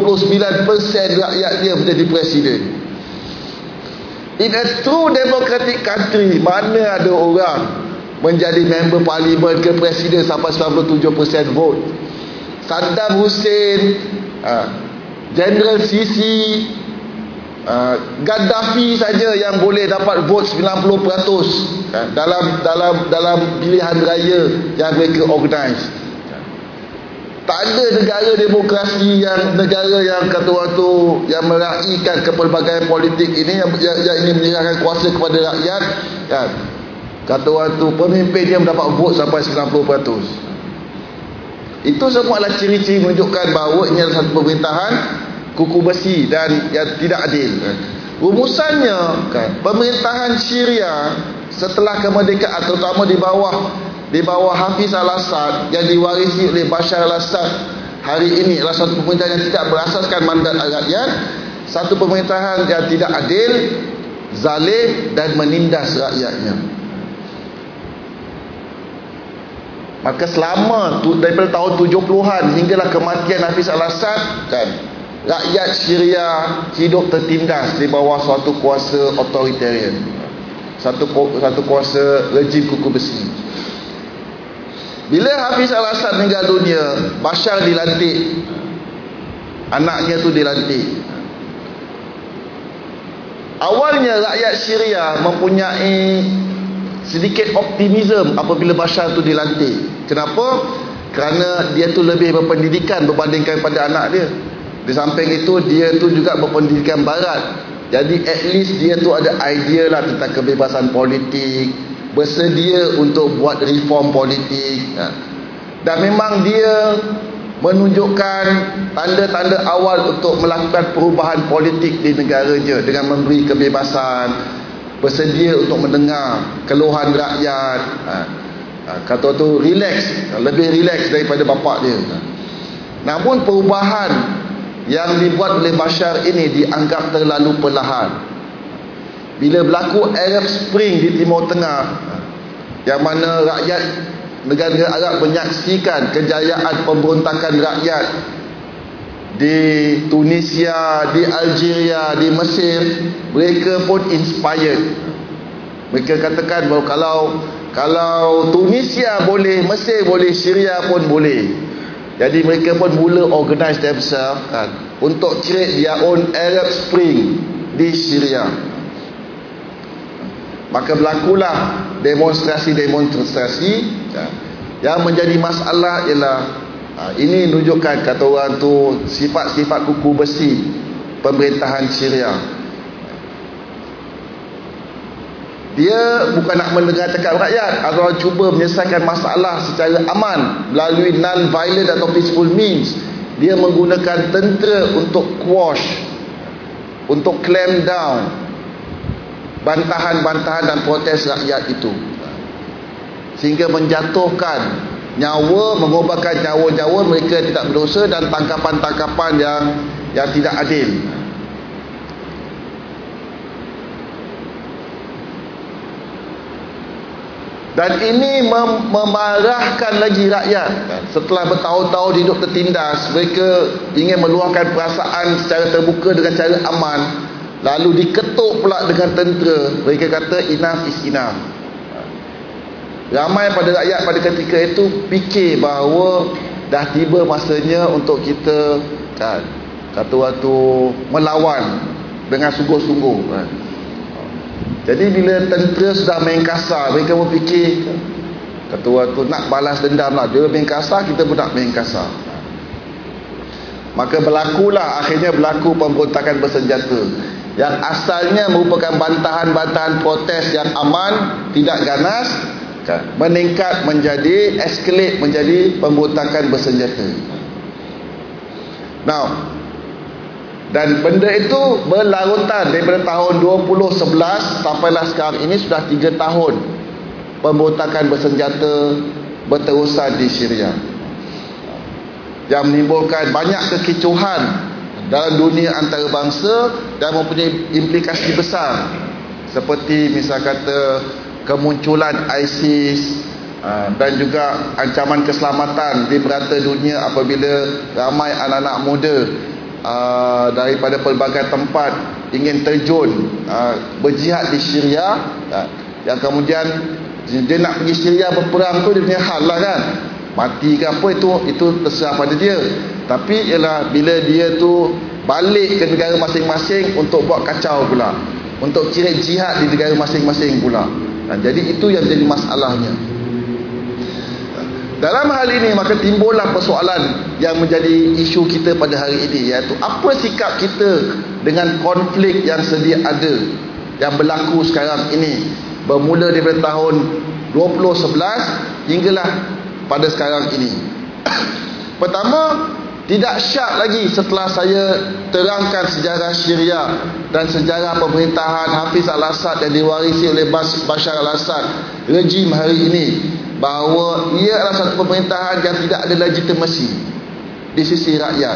rakyat dia menjadi presiden. In a true democratic country, mana ada orang menjadi member parlimen ke presiden sampai 97% vote? Saddam Hussein, General Sisi, Gaddafi saja yang boleh dapat vote 90% dalam pilihan raya yang mereka organize. Tak ada negara demokrasi negara yang kata orang tu yang meraihkan kepelbagaian politik ini, yang ingin menyerahkan kuasa kepada rakyat, kan, kata orang tu pemimpin dia mendapat vote sampai 90%. Itu semua adalah ciri-ciri menunjukkan bahawa ini adalah satu pemerintahan kuku besi dan yang tidak adil. Rumusannya, kan, pemerintahan Syria setelah kemerdekaan, terutama di bawah Hafiz Al-Assad yang diwarisi oleh Bashar Al-Assad hari ini, adalah satu pemerintahan yang tidak berasaskan mandat rakyat, satu pemerintahan yang tidak adil, zalim dan menindas rakyatnya. Maka selama daripada tahun 70-an hinggalah kematian Hafiz Al-Assad, kan, rakyat Syria hidup tertindas di bawah suatu kuasa authoritarian, satu kuasa rejim kuku besi. Bila Hafiz Al-Assad meninggal dunia, Bashar dilantik, anaknya tu dilantik. Awalnya rakyat Syria mempunyai sedikit optimism apabila Bashar tu dilantik. Kenapa? Kerana dia tu lebih berpendidikan berbandingkan pada anak dia. Di samping itu dia tu juga berpendidikan barat. Jadi at least dia tu ada idea lah tentang kebebasan politik, bersedia untuk buat reform politik. Dan memang dia menunjukkan tanda-tanda awal untuk melakukan perubahan politik di negaranya dengan memberi kebebasan, bersedia untuk mendengar keluhan rakyat. Kata tu lebih relax daripada bapak dia. Namun perubahan yang dibuat oleh Bashar ini dianggap terlalu perlahan. Bila berlaku Arab Spring di Timur Tengah, yang mana rakyat negara Arab menyaksikan kejayaan pemberontakan rakyat di Tunisia, di Algeria, di Mesir, mereka pun inspired. Mereka katakan bahawa kalau Tunisia boleh, Mesir boleh, Syria pun boleh. Jadi mereka pun mula organize themselves, kan, untuk create their own Arab Spring di Syria. Maka berlakulah demonstrasi-demonstrasi, kan. Yang menjadi masalah ialah ini menunjukkan, kata orang tu, sifat-sifat kuku besi pemerintahan Syria. Dia bukan nak mendengar cakap rakyat, atau cuba menyelesaikan masalah secara aman melalui non-violent atau peaceful means. Dia menggunakan tentera untuk quash, untuk clamp down bantahan-bantahan dan protes rakyat itu, sehingga menjatuhkan nyawa, mengorbankan nyawa-nyawa mereka yang tidak berdosa, dan tangkapan-tangkapan yang tidak adil. Dan ini memarahkan lagi rakyat. Setelah bertahun-tahun hidup tertindas, mereka ingin meluahkan perasaan secara terbuka dengan cara aman, lalu diketuk pula dengan tentera. Mereka kata enough is enough. Ramai pada rakyat pada ketika itu fikir bahawa dah tiba masanya untuk kita kata waktu melawan dengan sungguh-sungguh. Jadi bila tentera sudah main kasar, mereka berfikir kata waktu nak balas dendam lah. Dia main kasar, kita pun nak main kasar. Maka akhirnya berlaku pemberontakan bersenjata yang asalnya merupakan bantahan-bantahan protes yang aman, tidak ganas, meningkat menjadi escalate menjadi pemberontakan bersenjata. Dan benda itu berlarutan daripada tahun 2011 sampailah sekarang ini, sudah 3 tahun pemberontakan bersenjata berterusan di Syria, yang menimbulkan banyak kekicauan dalam dunia antarabangsa dan mempunyai implikasi besar, seperti misal kata kemunculan ISIS, dan juga ancaman keselamatan di merata dunia apabila ramai anak-anak muda daripada pelbagai tempat ingin terjun berjihad di Syria, yang kemudian dia nak pergi Syria berperang tu dia punya hal lah kan, mati ke apa itu terserah pada dia. Tapi ialah bila dia tu balik ke negara masing-masing untuk buat kacau pula, untuk kira jihad di negara masing-masing pula. Jadi itu yang jadi masalahnya. Dalam hal ini maka timbullah persoalan yang menjadi isu kita pada hari ini, iaitu apa sikap kita dengan konflik yang sedia ada yang berlaku sekarang ini, bermula daripada tahun 2011 hinggalah pada sekarang ini. Pertama, tidak syak lagi setelah saya terangkan sejarah Syria dan sejarah pemerintahan Hafiz al-Assad yang diwarisi oleh Bashar al-Assad, rejim hari ini, bahawa ia adalah satu pemerintahan yang tidak ada legitimasi di sisi rakyat.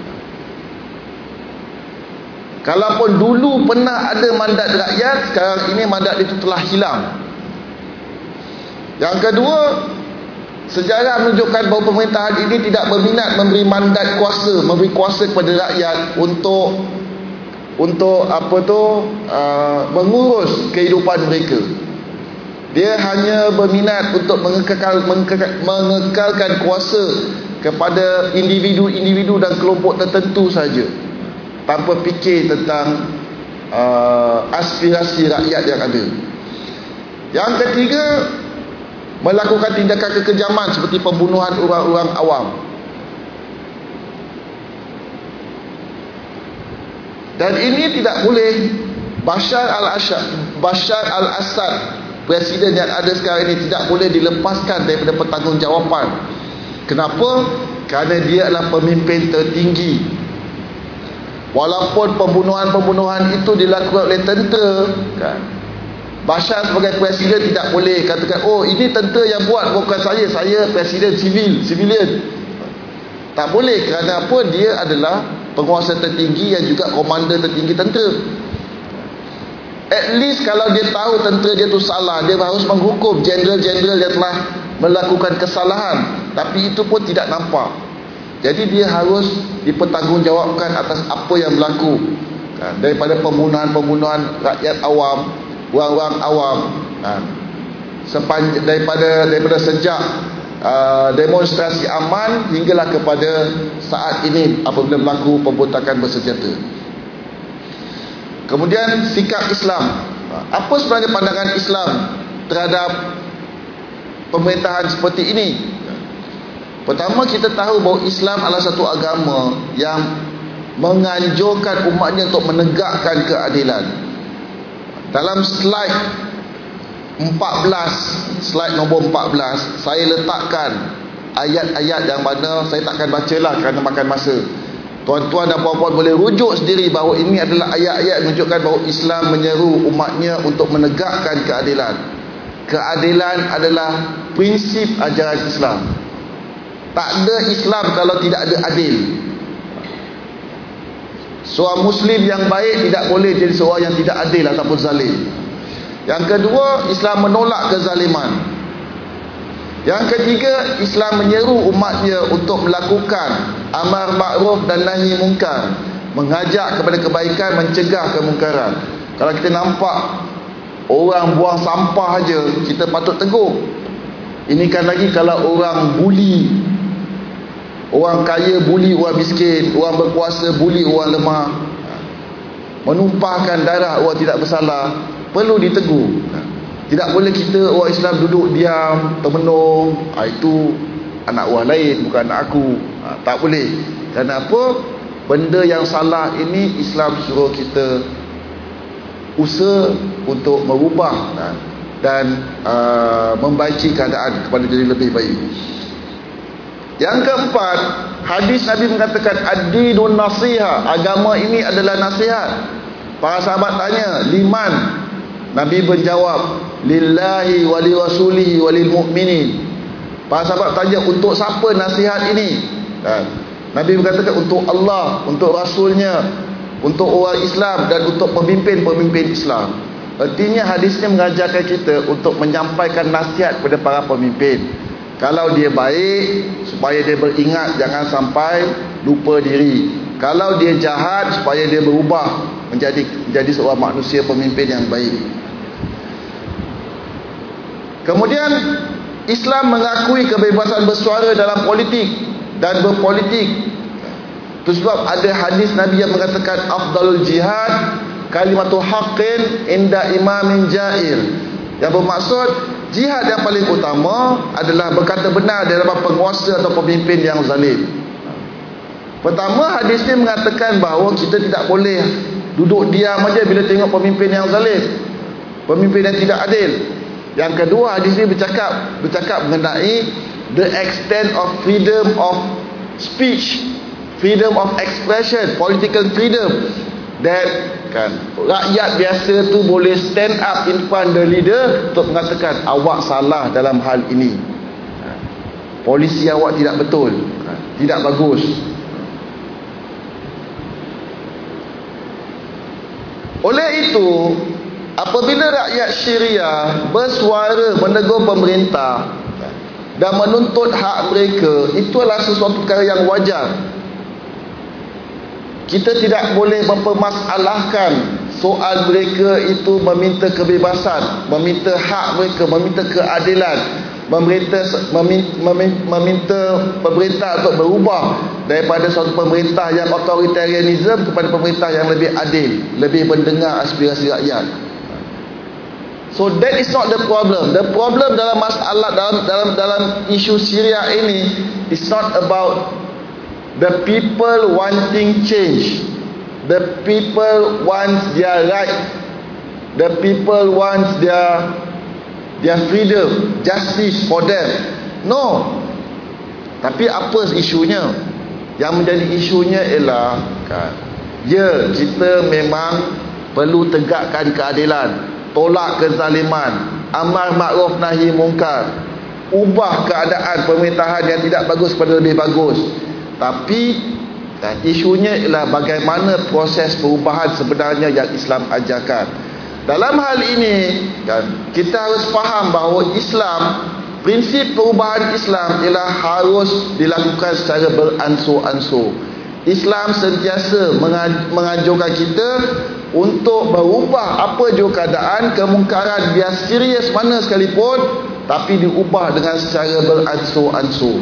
Kalaupun dulu pernah ada mandat rakyat, sekarang ini mandat itu telah hilang. Yang kedua, sejarah menunjukkan bahawa pemerintahan ini tidak berminat memberi mandat kuasa, memberi kuasa kepada rakyat untuk mengurus kehidupan mereka. Dia hanya berminat untuk mengekalkan kuasa kepada individu-individu dan kelompok tertentu saja, tanpa fikir tentang aspirasi rakyat yang ada. Yang ketiga, melakukan tindakan kekejaman seperti pembunuhan orang-orang awam. Dan ini tidak boleh. Bashar al-Assad, presiden yang ada sekarang ini, tidak boleh dilepaskan daripada pertanggungjawapan. Kenapa? Kerana dia adalah pemimpin tertinggi. Walaupun pembunuhan-pembunuhan itu dilakukan oleh tentera, kan, Bashar sebagai presiden tidak boleh katakan, oh ini tentera yang buat, bukan saya presiden civilian. Tak boleh. Kerana apa? Dia adalah penguasa tertinggi yang juga komander tertinggi tentera. At least kalau dia tahu tentera dia tu salah, dia harus menghukum jeneral-jeneral yang telah melakukan kesalahan. Tapi itu pun tidak nampak. Jadi dia harus dipertanggungjawabkan atas apa yang berlaku, daripada pembunuhan-pembunuhan rakyat awam, orang-orang awam, daripada sejak demonstrasi aman hinggalah kepada saat ini apabila berlaku pemberontakan bersenjata. Kemudian sikap Islam. Apa sebenarnya pandangan Islam terhadap pemerintahan seperti ini? Pertama, kita tahu bahawa Islam adalah satu agama yang menganjurkan umatnya untuk menegakkan keadilan. Dalam slide nombor 14, saya letakkan ayat-ayat yang mana saya takkan bacalah kerana makan masa. Tuan-tuan dan puan-puan boleh rujuk sendiri bahawa ini adalah ayat-ayat menunjukkan bahawa Islam menyeru umatnya untuk menegakkan keadilan. Keadilan adalah prinsip ajaran Islam. Tak ada Islam kalau tidak ada adil. Seorang Muslim yang baik tidak boleh jadi seorang yang tidak adil ataupun zalim. Yang kedua, Islam menolak kezaliman. Yang ketiga, Islam menyeru umatnya untuk melakukan amar makruf dan nahi mungkar, mengajak kepada kebaikan, mencegah kemungkaran. Kalau kita nampak orang buang sampah aja, kita patut tegur. Ini kan lagi kalau orang buli, orang kaya buli orang miskin, orang berkuasa buli orang lemah, menumpahkan darah orang tidak bersalah, perlu ditegur. Tidak boleh kita orang Islam duduk diam, termenung. Itu anak orang lain, bukan anak aku. Tak boleh. Kenapa? Benda yang salah ini Islam suruh kita usaha untuk merubah dan membaiki keadaan kepada jadi lebih baik. Yang keempat, hadis Nabi mengatakan ad-dinun nasiha, agama ini adalah nasihat. Para sahabat tanya, liman? Nabi menjawab, lillahi wali rasulihi walil mu'minin. Para sahabat tanya, untuk siapa nasihat ini? Nabi mengatakan untuk Allah, untuk Rasulnya, untuk orang Islam dan untuk pemimpin-pemimpin Islam. Artinya hadisnya mengajarkan kita untuk menyampaikan nasihat kepada para pemimpin. Kalau dia baik, supaya dia beringat jangan sampai lupa diri. Kalau dia jahat, supaya dia berubah menjadi seorang manusia pemimpin yang baik. Kemudian Islam mengakui kebebasan bersuara dalam politik dan berpolitik. Itu sebab ada hadis Nabi yang mengatakan afdalul jihad kalimatu haqqin inda imamin jair. Yang bermaksud jihad yang paling utama adalah berkata benar di hadapan penguasa atau pemimpin yang zalim. Pertama, hadis ini mengatakan bahawa kita tidak boleh duduk diam aja bila tengok pemimpin yang zalim, pemimpin yang tidak adil. Yang kedua, hadis ini bercakap mengenai the extent of freedom of speech, freedom of expression, political freedom, that kan rakyat biasa tu boleh stand up in front the leader untuk mengatakan awak salah dalam hal ini, polisi awak tidak betul, tidak bagus. Oleh itu, apabila rakyat Syria bersuara menegur pemerintah dan menuntut hak mereka, itu adalah sesuatu perkara yang wajar. Kita tidak boleh mempermasalahkan soal mereka itu meminta kebebasan, meminta hak mereka, meminta keadilan, meminta pemerintah untuk berubah daripada suatu pemerintah yang authoritarianism kepada pemerintah yang lebih adil, lebih mendengar aspirasi rakyat. So that is not the problem. The problem dalam masalah dalam isu Syria ini is not about the people wanting change. The people want their right. The people want their freedom, justice for them. No. Tapi apa isunya? Yang menjadi isunya ialah kita memang perlu tegakkan keadilan, tolak kezaliman, amar makruf nahi mungkar, ubah keadaan pemerintahan yang tidak bagus kepada lebih bagus. Tapi isunya ialah bagaimana proses perubahan sebenarnya yang Islam ajarkan. Dalam hal ini kita harus faham bahawa Islam, prinsip perubahan Islam ialah harus dilakukan secara beransur-ansur. Islam sentiasa menganjurkan kita untuk berubah apa jua keadaan, kemungkaran biar serius mana sekalipun, tapi diubah dengan secara beransur-ansur.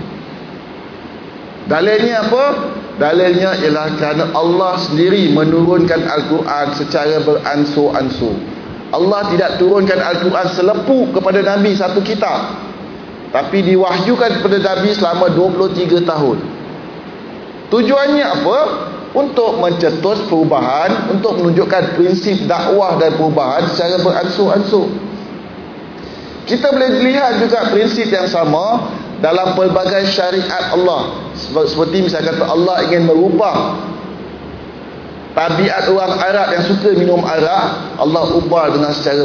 Dalilnya apa? Dalilnya ialah kerana Allah sendiri menurunkan Al-Quran secara beransur-ansur. Allah tidak turunkan Al-Quran selepuk kepada Nabi satu kitab, tapi diwahyukan kepada Nabi selama 23 tahun. Tujuannya apa? Untuk mencetus perubahan, untuk menunjukkan prinsip dakwah dan perubahan secara beransur-ansur. Kita boleh lihat juga prinsip yang sama dalam pelbagai syariat Allah. Seperti misalnya kata Allah ingin merubah tabiat orang Arab yang suka minum arak, Allah ubah dengan secara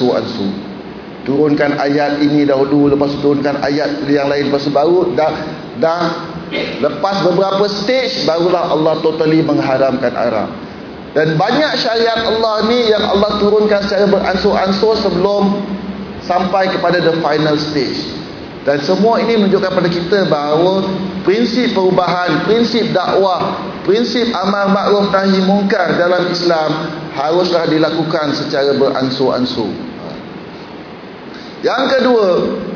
beransur-ansur. Turunkan ayat ini dahulu, lepas tu turunkan ayat yang lain, lepas tu baru Dah lepas beberapa stage, barulah Allah totally mengharamkan arak. Dan banyak syariat Allah ni yang Allah turunkan secara beransur-ansur sebelum sampai kepada the final stage. Dan semua ini menunjukkan pada kita bahawa prinsip perubahan, prinsip dakwah, prinsip amar ma'ruf nahi mungkar dalam Islam haruslah dilakukan secara beransur-ansur. Yang kedua,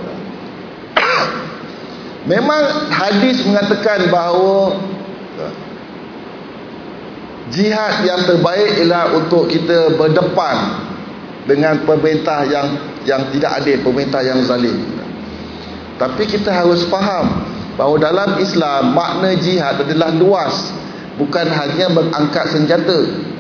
memang hadis mengatakan bahawa jihad yang terbaik ialah untuk kita berdepan dengan pemerintah yang tidak adil, pemerintah yang zalim. Tapi kita harus faham bahawa dalam Islam makna jihad adalah luas, bukan hanya mengangkat senjata.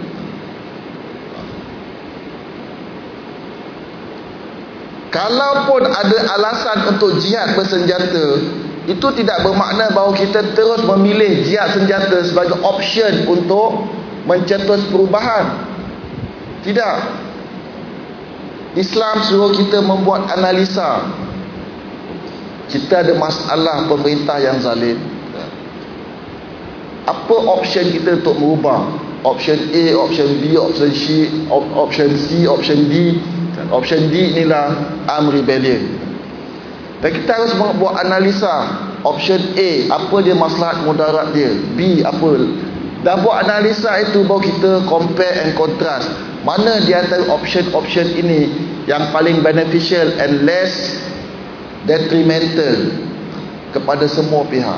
Kalaupun ada alasan untuk jihad bersenjata, itu tidak bermakna bahawa kita terus memilih jihad senjata sebagai option untuk mencetus perubahan. Tidak. Islam suruh kita membuat analisa. Kita ada masalah pemerintah yang zalim. Apa option kita untuk merubah? Option A, option B, option C, option D. Option D inilah armed rebellion. Dan kita harus buat analisa. Option A, apa dia maslahat mudarat dia? B, apa? Dah buat analisa itu, baru kita compare and contrast. Mana di antara option ini yang paling beneficial and less detrimental kepada semua pihak.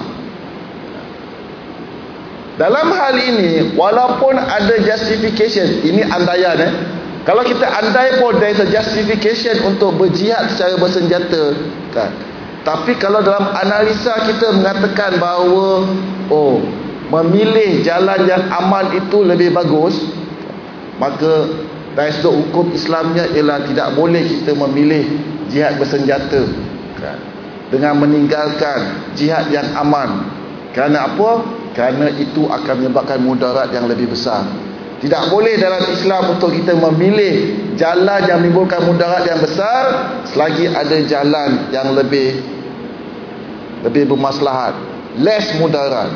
Dalam hal ini, walaupun ada justification, ini andaian kalau kita andai pun there is a justification untuk berjihad secara bersenjata kan? Tapi kalau dalam analisa kita mengatakan bahawa memilih jalan yang aman itu lebih bagus, maka dari sudut hukum Islamnya ialah tidak boleh kita memilih jihad bersenjata kan? Dengan meninggalkan jihad yang aman. Kerana apa? Kerana itu akan menyebabkan mudarat yang lebih besar. Tidak boleh dalam Islam untuk kita memilih jalan yang menimbulkan mudarat yang besar selagi ada jalan yang lebih bermaslahat, less mudarat.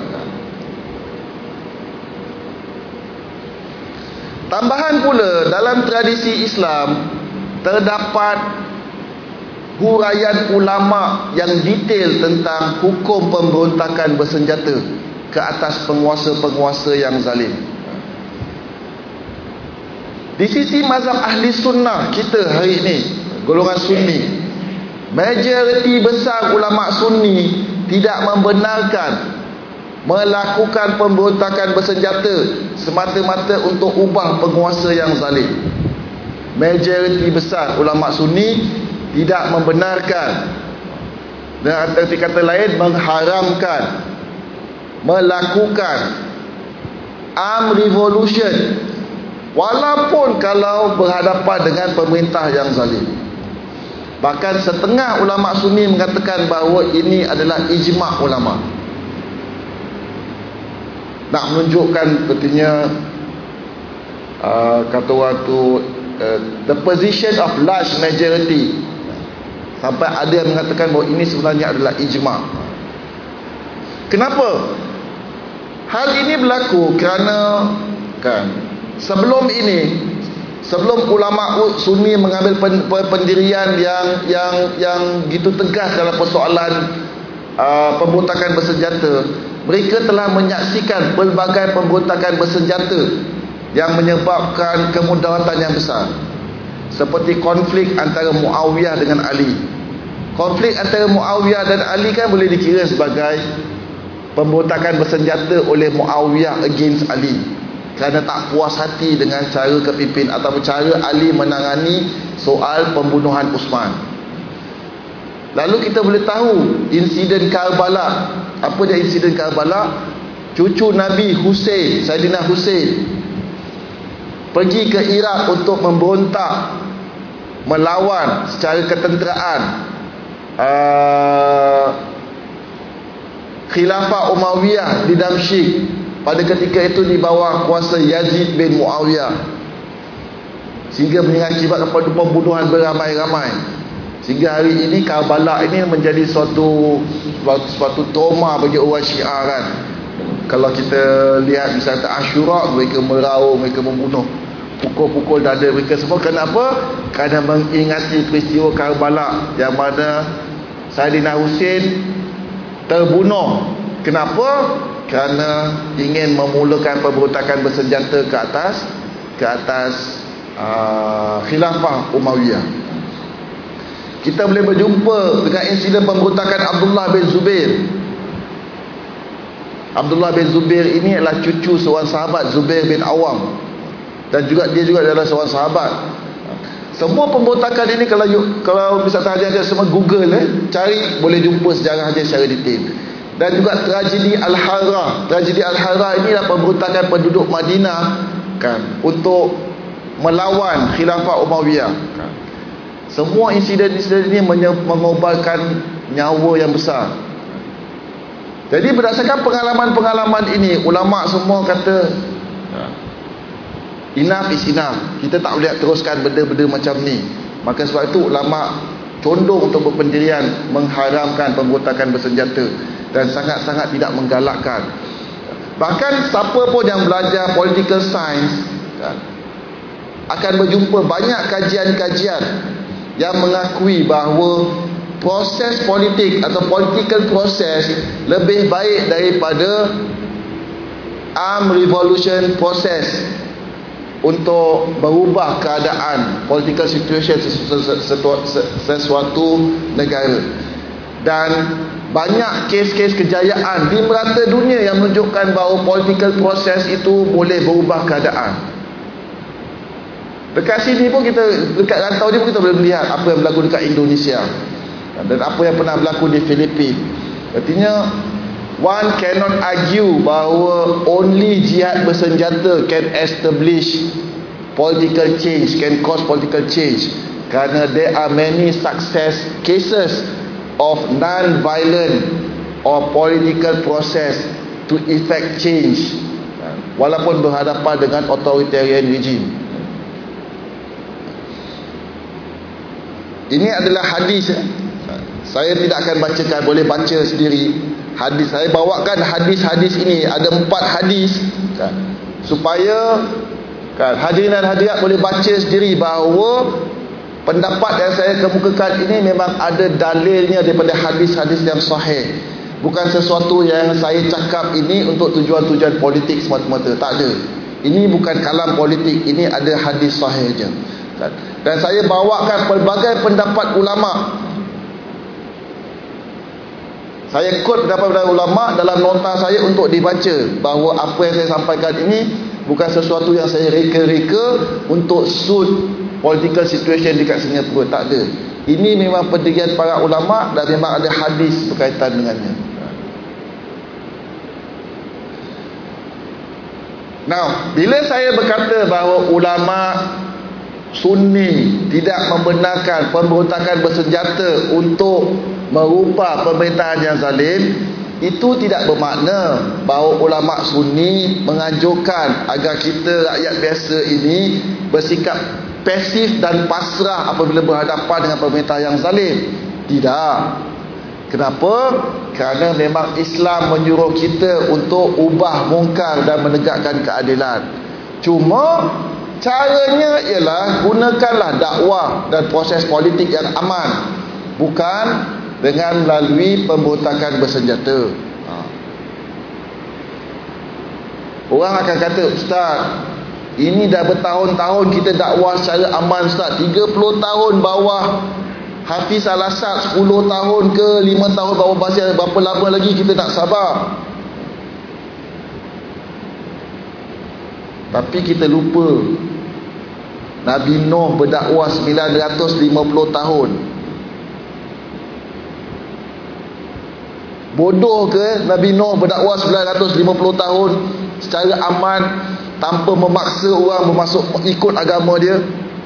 Tambahan pula, dalam tradisi Islam terdapat huraian ulama yang detail tentang hukum pemberontakan bersenjata ke atas penguasa-penguasa yang zalim. Di sisi mazhab ahli sunnah kita hari ini, golongan sunni, majoriti besar ulama sunni tidak membenarkan melakukan pemberontakan bersenjata semata-mata untuk ubah penguasa yang zalim. Majoriti besar ulama sunni tidak membenarkan, dengan arti kata lain mengharamkan melakukan armed revolution, walaupun kalau berhadapan dengan pemerintah yang zalim. Bahkan setengah ulama sunni mengatakan bahawa ini adalah ijma' ulama. Nak menunjukkan katanya kata waktu the position of large majority, sampai ada yang mengatakan bahawa ini sebenarnya adalah ijma'. Kenapa? Hal ini berlaku kerana sebelum ulama sunni mengambil pendirian yang gitu tegas dalam persoalan pemberontakan bersenjata, mereka telah menyaksikan pelbagai pemberontakan bersenjata yang menyebabkan kemudaratan yang besar, seperti konflik antara Muawiyah dengan Ali. Konflik antara Muawiyah dan Ali kan boleh dikira sebagai pemberontakan bersenjata oleh Muawiyah against Ali, kerana tak puas hati dengan cara kepimpin atau cara Ali menangani soal pembunuhan Uthman. Lalu kita boleh tahu insiden Karbala. Apa dia insiden Karbala? Cucu Nabi Hussein, Saidina Hussein, pergi ke Iraq untuk memberontak, melawan secara ketenteraan Khilafah Umayyah di Damsyik. Pada ketika itu di bawah kuasa Yazid bin Muawiyah, sehingga mengakibatkan pembunuhan beramai-ramai, Sehingga hari ini Karbala ini menjadi suatu trauma bagi orang Syiah kan. Kalau kita lihat misalnya Ashura, mereka meraup, mereka membunuh, pukul-pukul dada mereka semua. Kenapa? Kerana mengingati peristiwa Karbala yang mana Saidina Husin terbunuh. Kenapa? Kerana ingin memulakan pemberontakan bersenjata ke atas khilafah Umayyah. Kita boleh berjumpa dengan insiden pemberontakan Abdullah bin Zubair. Abdullah bin Zubair ini adalah cucu seorang sahabat, Zubair bin Awam, dan dia juga adalah seorang sahabat. Semua pemberontakan ini kalau misalnya hadiah semua Google cari, boleh jumpa sejarah dia secara detail. Dan juga tragedi Al-Harrah. Tragedi Al-Harrah ini adalah pemberontakan penduduk Madinah kan, untuk melawan khilafah Umayyah kan. Semua insiden-insiden ini mengorbankan nyawa yang besar. Jadi berdasarkan pengalaman-pengalaman ini, ulama semua kata enough is enough. Kita tak boleh teruskan benda-benda macam ni. Maka sebab itu ulama condong untuk berpendirian mengharamkan pemberontakan bersenjata dan sangat-sangat tidak menggalakkan. Bahkan siapa pun yang belajar political science akan berjumpa banyak kajian-kajian yang mengakui bahawa proses politik atau political process lebih baik daripada armed revolution process untuk berubah keadaan political situation sesuatu negara. Dan banyak kes-kes kejayaan di merata dunia yang menunjukkan bahawa political process itu boleh berubah keadaan. Dekat sini pun dekat rantau ni pun kita boleh melihat apa yang berlaku dekat Indonesia dan apa yang pernah berlaku di Filipina. Artinya one cannot argue bahawa only jihad bersenjata can establish political change, can cause political change, kerana there are many success cases of non-violent or political process to effect change walaupun berhadapan dengan authoritarian regime. Ini adalah hadis. Saya tidak akan bacakan, boleh baca sendiri hadis. Saya bawakan hadis-hadis ini, ada 4 hadis kan, supaya kan, hadirin dan hadirat boleh baca sendiri bahawa pendapat yang saya kemukakan ini memang ada dalilnya daripada hadis-hadis yang sahih. Bukan sesuatu yang saya cakap ini untuk tujuan-tujuan politik semata-mata. Tak ada. Ini bukan kalam politik, ini ada hadis sahihnya kan. Dan saya bawakan pelbagai pendapat ulama. Saya quote pendapat ulama dalam nota saya untuk dibaca, bahawa apa yang saya sampaikan ini bukan sesuatu yang saya reka-reka untuk suit political situation dekat Singapura. Tak ada. Ini memang pendirian para ulama dan memang ada hadis berkaitan dengannya. Now, bila saya berkata bahawa ulama Sunni tidak membenarkan pemberontakan bersenjata untuk merubah pemerintahan yang zalim, itu tidak bermakna bahawa ulama Sunni menganjurkan agar kita rakyat biasa ini bersikap pasif dan pasrah apabila berhadapan dengan pemerintah yang zalim. Tidak. Kenapa? Kerana memang Islam menyuruh kita untuk ubah mungkar dan menegakkan keadilan. Cuma caranya ialah gunakanlah dakwah dan proses politik yang aman, bukan dengan melalui pemberontakan bersenjata. Orang akan kata, Ustaz, ini dah bertahun-tahun kita dakwah secara aman, Ustaz. 30 tahun bawah Hafiz Al-Assad, 10 tahun ke 5 tahun bawah Basir, berapa lama lagi kita nak sabar? Tapi kita lupa Nabi Nuh berdakwah 950 tahun. Bodoh ke Nabi Nuh berdakwah 950 tahun secara aman tanpa memaksa orang bermasuk ikut agama dia?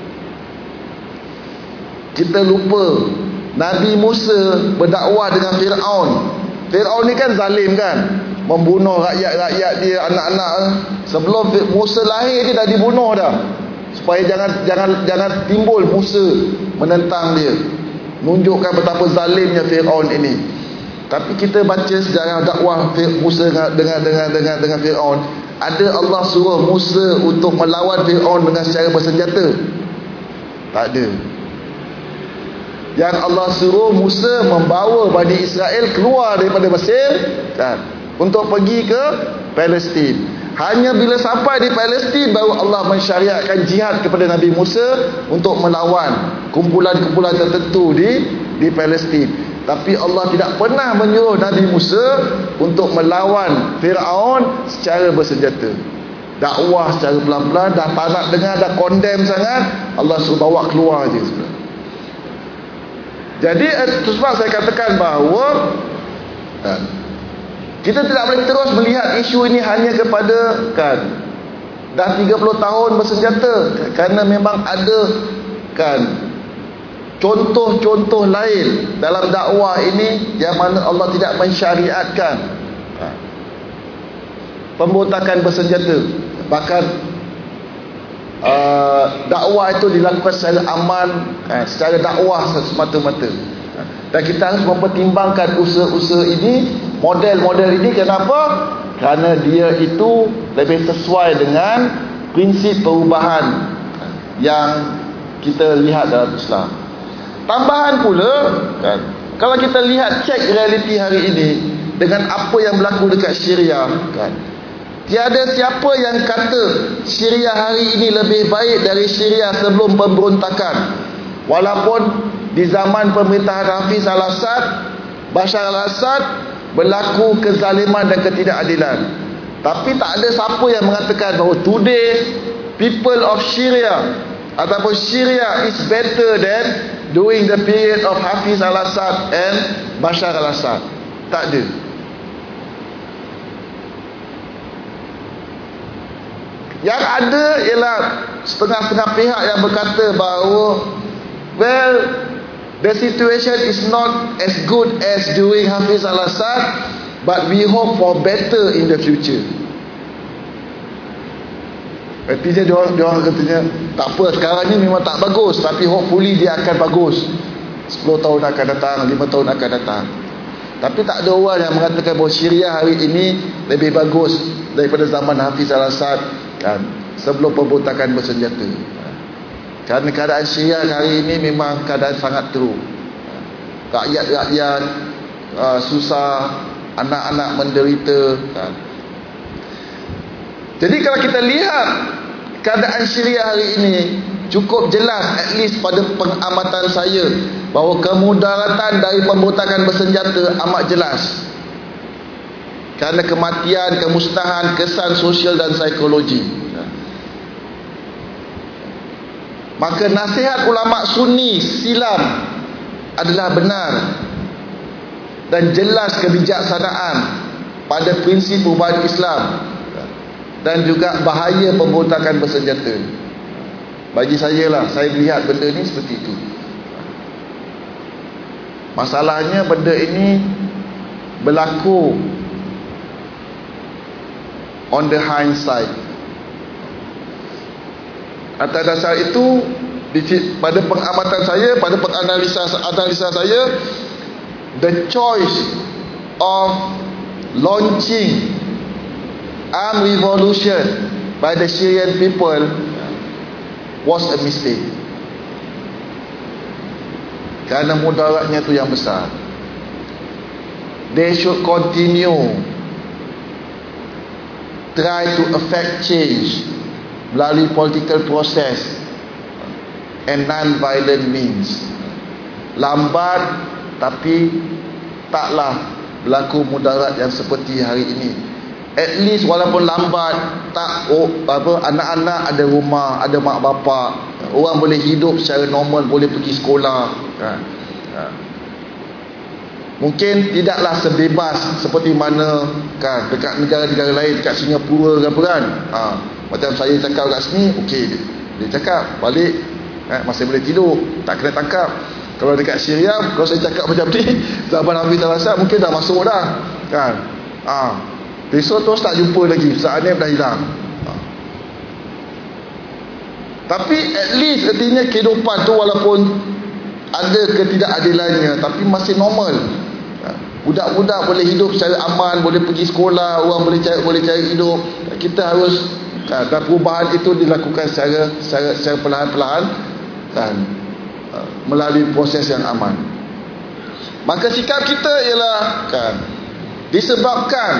Kita lupa Nabi Musa berdakwah dengan Fir'aun. Fir'aun ni kan zalim kan, membunuh rakyat-rakyat dia, anak-anak. Sebelum Musa lahir dia dah dibunuh dah, supaya jangan timbul Musa menentang dia. menunjukkan betapa zalimnya Firaun ini. Tapi kita baca sejarah dakwah Musa dengan Firaun, ada Allah suruh Musa untuk melawan Firaun dengan secara bersenjata? Tak ada. Yang Allah suruh Musa membawa Bani Israel keluar daripada Mesir kan, untuk pergi ke Palestin. Hanya bila sampai di Palestin baru Allah mensyariatkan jihad kepada Nabi Musa untuk melawan kumpulan-kumpulan tertentu di Palestin. Tapi Allah tidak pernah menyuruh Nabi Musa untuk melawan Firaun secara bersenjata. Dakwah secara pelan-pelan, dah tak nak dengar, dah condemn sangat, Allah suruh bawa keluar je sebenarnya. Jadi sebab saya katakan bahawa kita tidak boleh terus melihat isu ini hanya kepada dah 30 tahun bersenjata, kerana memang ada contoh-contoh lain dalam dakwah ini yang mana Allah tidak mensyariatkan pemberontakan bersenjata. Bahkan dakwah itu dilakukan secara aman, secara dakwah semata-mata. Dan kita harus mempertimbangkan usaha-usaha ini, model-model ini. Kenapa? Kerana dia itu lebih sesuai dengan prinsip perubahan yang kita lihat dalam Islam. Tambahan pula, kalau kita lihat cek realiti hari ini dengan apa yang berlaku dekat Syria, tiada siapa yang kata Syria hari ini lebih baik dari Syria sebelum pemberontakan. Walaupun di zaman pemerintahan Hafiz al-Assad, Bashar al-Assad, berlaku kezaliman dan ketidakadilan. Tapi tak ada siapa yang mengatakan bahawa today people of Syria ataupun Syria is better than during the period of Hafiz al-Assad and Bashar al-Assad. Tak ada. Yang ada ialah setengah-setengah pihak yang berkata bahawa well, the situation is not as good as during Hafiz al-Assad, but we hope for better in the future. Artinya diorang katanya tak apa, sekarang ni memang tak bagus, tapi hopefully dia akan bagus 10 tahun akan datang, 5 tahun akan datang. Tapi tak ada orang yang mengatakan bahawa Syria hari ini lebih bagus daripada zaman Hafiz al-Assad sebelum pemberontakan bersenjata. Kerana keadaan Syria hari ini memang keadaan sangat teruk. Rakyat-rakyat susah, anak-anak menderita. Jadi kalau kita lihat keadaan Syria hari ini, cukup jelas, at least pada pengamatan saya, bahawa kemudaratan dari pemberontakan bersenjata amat jelas. Kerana kematian, kemusnahan, kesan sosial dan psikologi. Maka nasihat ulama Sunni silam adalah benar dan jelas kebijaksanaan pada prinsip perubahan Islam dan juga bahaya pemberontakan bersenjata. Bagi saya lah, saya melihat benda ni seperti itu. Masalahnya benda ini berlaku on the hindsight. Atas dasar itu, pada pengamatan saya, pada penganalisa saya, the choice of launching armed revolution by the Syrian people was a mistake. Kerana mudaratnya itu yang besar. They should continue try to affect change melalui political process and non-violent means. Lambat, tapi taklah berlaku mudarat yang seperti hari ini. At least walaupun lambat, anak-anak ada rumah, ada mak bapak, orang boleh hidup secara normal, boleh pergi sekolah. Mungkin tidaklah sebebas seperti mana dekat negara-negara lain, dekat Singapura ke apa kan. Macam saya cakap kat sini, okey, dia cakap balik, masih boleh tidur, tak kena tangkap. Kalau dekat Syria, kalau saya cakap macam ni, zaman Hafiz al-Assad mungkin dah masuk dah kan. Besok terus tak jumpa lagi, saatnya dah hilang. Tapi at least artinya kehidupan tu walaupun ada ketidakadilannya, tapi masih normal. Budak-budak boleh hidup secara aman, boleh pergi sekolah, orang boleh cari hidup. Kita harus dan perubahan itu dilakukan secara perlahan-lahan dan melalui proses yang aman. Maka sikap kita ialah disebabkan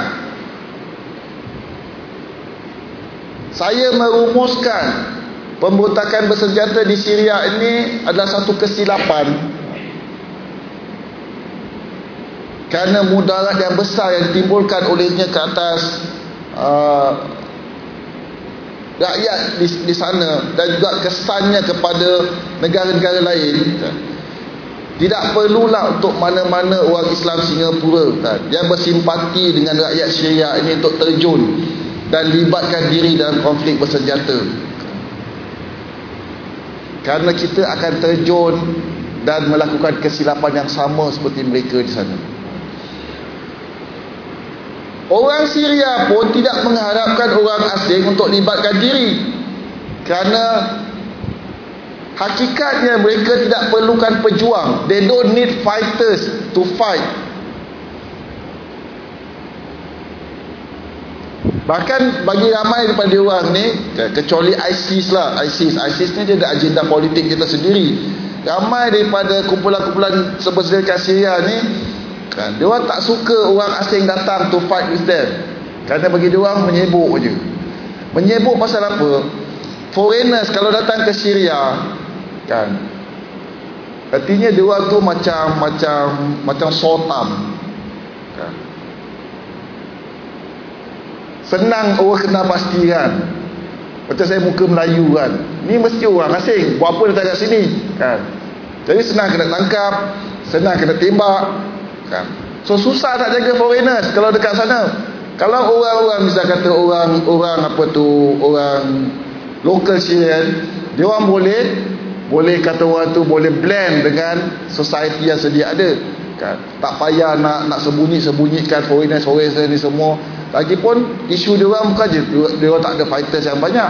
saya merumuskan pemberontakan bersenjata di Syria ini adalah satu kesilapan, kerana mudarat yang besar yang ditimbulkan olehnya ke atas rakyat di sana, dan juga kesannya kepada negara-negara lain. Tidak perlulah untuk mana-mana orang Islam Singapura yang bersimpati dengan rakyat Syria ini untuk terjun dan libatkan diri dalam konflik bersenjata, kerana kita akan terjun dan melakukan kesilapan yang sama seperti mereka di sana. Orang Syria pun tidak mengharapkan orang asing untuk libatkan diri, kerana hakikatnya mereka tidak perlukan pejuang. They don't need fighters to fight. Bahkan bagi ramai daripada orang ni, kecuali ISIS lah, ISIS ni dia ada agenda politik kita sendiri. Ramai daripada kumpulan-kumpulan sebersedekah Syria ni, dia orang tak suka orang asing datang to fight with them, kerana bagi dia orang menyebuk je. Menyebuk pasal apa? Foreigners kalau datang ke Syria, artinya dia orang tu macam sotam, senang orang kenal pasti kan. Macam saya muka Melayu kan, ni mesti orang asing, buat apa datang kat sini kan. Jadi senang kena tangkap, senang kena tembak. So susah nak jaga foreigners kalau dekat sana. Kalau orang-orang misalnya kata orang local Syrian, dia orang boleh kata orang tu boleh blend dengan society yang sedia ada kan. Tak payah nak sembunyikan foreigners ni semua. Lagipun isu dia orang bukan je dia orang tak ada fighters yang banyak.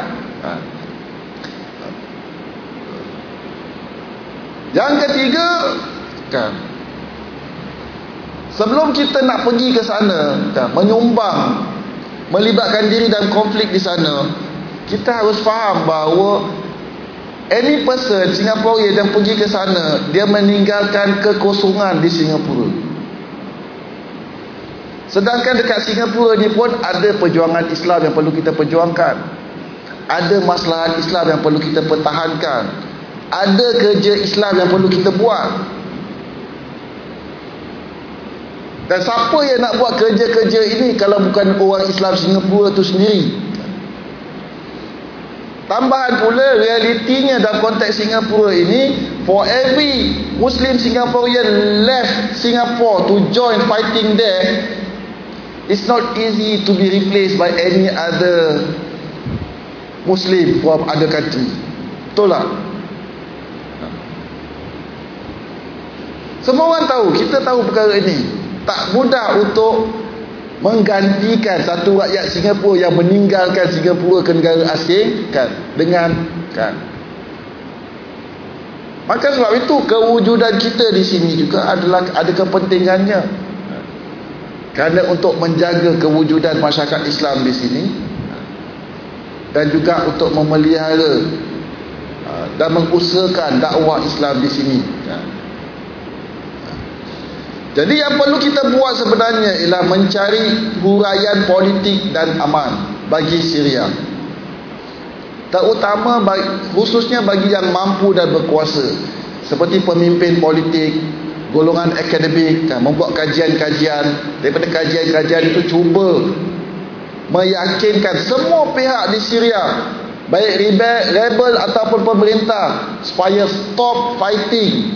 Yang ketiga sebelum kita nak pergi ke sana menyumbang, melibatkan diri dalam konflik di sana, kita harus faham bahawa any person Singaporean yang pergi ke sana, dia meninggalkan kekosongan di Singapura. Sedangkan dekat Singapura ni pun ada perjuangan Islam yang perlu kita perjuangkan, ada maslahat Islam yang perlu kita pertahankan, ada kerja Islam yang perlu kita buat. Dan siapa yang nak buat kerja-kerja ini kalau bukan orang Islam Singapura tu sendiri? Tambahan pula, realitinya dalam konteks Singapura ini, for every Muslim Singaporean left Singapore to join fighting there, it's not easy to be replaced by any other Muslim from other country. Betul tak? Semua orang tahu, kita tahu perkara ini. Tak mudah untuk menggantikan satu rakyat Singapura yang meninggalkan Singapura ke negara asing dengan maka sebab itu kewujudan kita di sini juga ada kepentingannya, kerana untuk menjaga kewujudan masyarakat Islam di sini dan juga untuk memelihara dan mengusahakan dakwah Islam di sini. Jadi yang perlu kita buat sebenarnya ialah mencari huraian politik dan aman bagi Syria, terutama khususnya bagi yang mampu dan berkuasa, seperti pemimpin politik, golongan akademik, membuat kajian-kajian. Daripada kajian-kajian itu cuba meyakinkan semua pihak di Syria, baik rebel ataupun pemerintah, supaya stop fighting,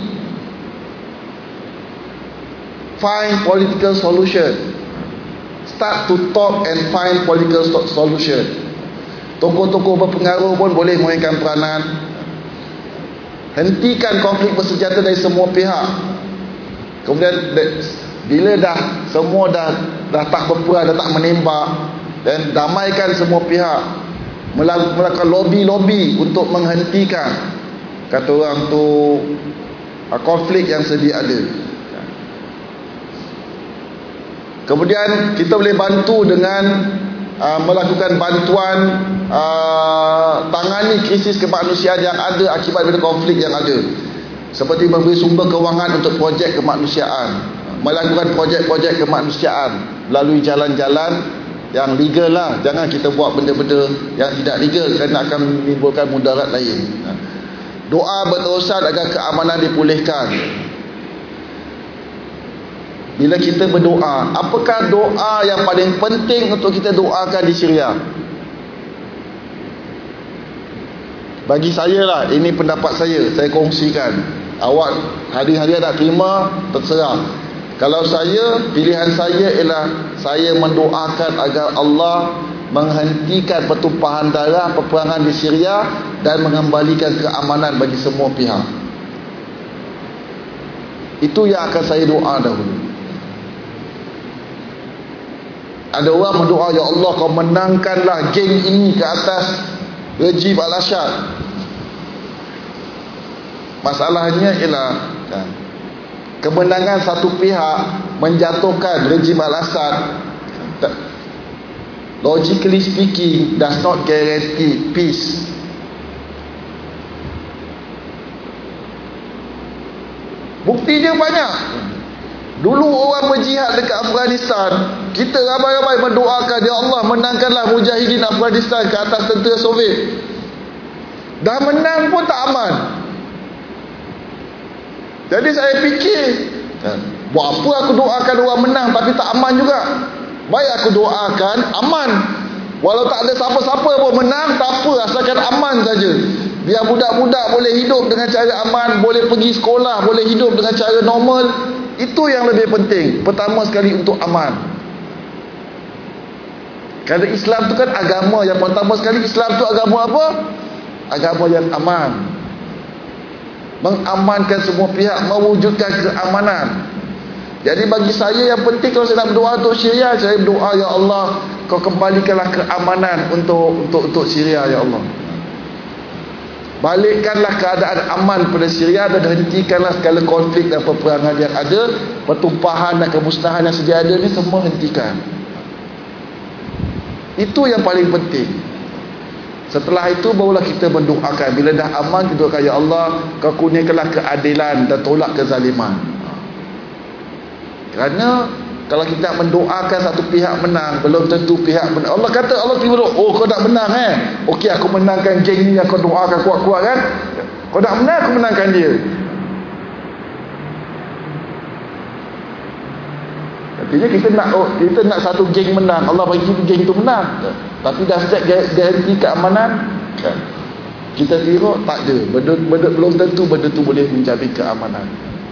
find political solution, start to talk and find political solution. Tokoh-tokoh berpengaruh pun boleh memainkan peranan. Hentikan konflik bersenjata dari semua pihak. Kemudian bila semua dah tak berperang, dah tak menembak, dan damaikan semua pihak, melakukan lobby-lobby untuk menghentikan, kata orang tu, konflik yang sedia ada. Kemudian kita boleh bantu dengan melakukan bantuan tangani krisis kemanusiaan yang ada akibat daripada konflik yang ada, seperti memberi sumber kewangan untuk projek kemanusiaan, melakukan projek-projek kemanusiaan melalui jalan-jalan yang legal lah. Jangan kita buat benda-benda yang tidak legal kerana akan menimbulkan mudarat lain. Doa berterusan agar keamanan dipulihkan. Bila kita berdoa, apakah doa yang paling penting untuk kita doakan di Syria? Bagi saya lah, ini pendapat saya kongsikan. Awak hari-hari nak terima, terserah. Kalau saya, pilihan saya ialah saya mendoakan agar Allah menghentikan pertumpahan darah, peperangan di Syria dan mengembalikan keamanan bagi semua pihak. Itu yang akan saya doa dahulu. Ada orang berdoa, ya Allah, kau menangkanlah geng ini ke atas rejim Al-Assad. Masalahnya ialah kemenangan satu pihak menjatuhkan rejim Al-Assad, logically speaking, does not guarantee peace. Bukti dia banyak. Dulu orang berjihad dekat Afghanistan, kita ramai-ramai mendoakan, ya Allah, menangkanlah mujahidin Afghanistan ke atas tentera Soviet. Dah menang pun tak aman. Jadi saya fikir, buat apa aku doakan orang menang tapi tak aman juga? Baik aku doakan aman. Walau tak ada siapa-siapa pun menang, tak apa, asalkan aman saja. Biar budak-budak boleh hidup dengan cara aman, boleh pergi sekolah, boleh hidup dengan cara normal. Itu yang lebih penting. Pertama sekali untuk aman. Kerana Islam tu kan agama yang pertama sekali. Islam tu agama apa? Agama yang aman. Mengamankan semua pihak, mewujudkan keamanan. Jadi bagi saya yang penting kalau saya nak berdoa untuk Syria, saya berdoa, ya Allah, kau kembalikanlah keamanan untuk Syria, ya Allah. Balikkanlah keadaan aman pada Syria dan hentikanlah segala konflik dan peperangan yang ada, pertumpahan dan kemusnahan yang sedia ada ni semua hentikan. Itu yang paling penting. Setelah itu barulah kita mendoakan. Bila dah aman, kita doakan, ya Allah, kau kurniakanlah keadilan dan tolak kezaliman. Kerana kalau kita mendoakan satu pihak menang, belum tentu pihak menang. Allah kata, Allah tiba doa, oh kau nak menang okey, aku menangkan geng ni yang kau doakan kuat-kuat kan. Kau nak menang, aku menangkan dia. Artinya kita nak satu geng menang, Allah bagi geng tu menang. Tapi dah set garanti keamanan, kita kira tak ada. Belum tentu benda tu boleh menjamin keamanan.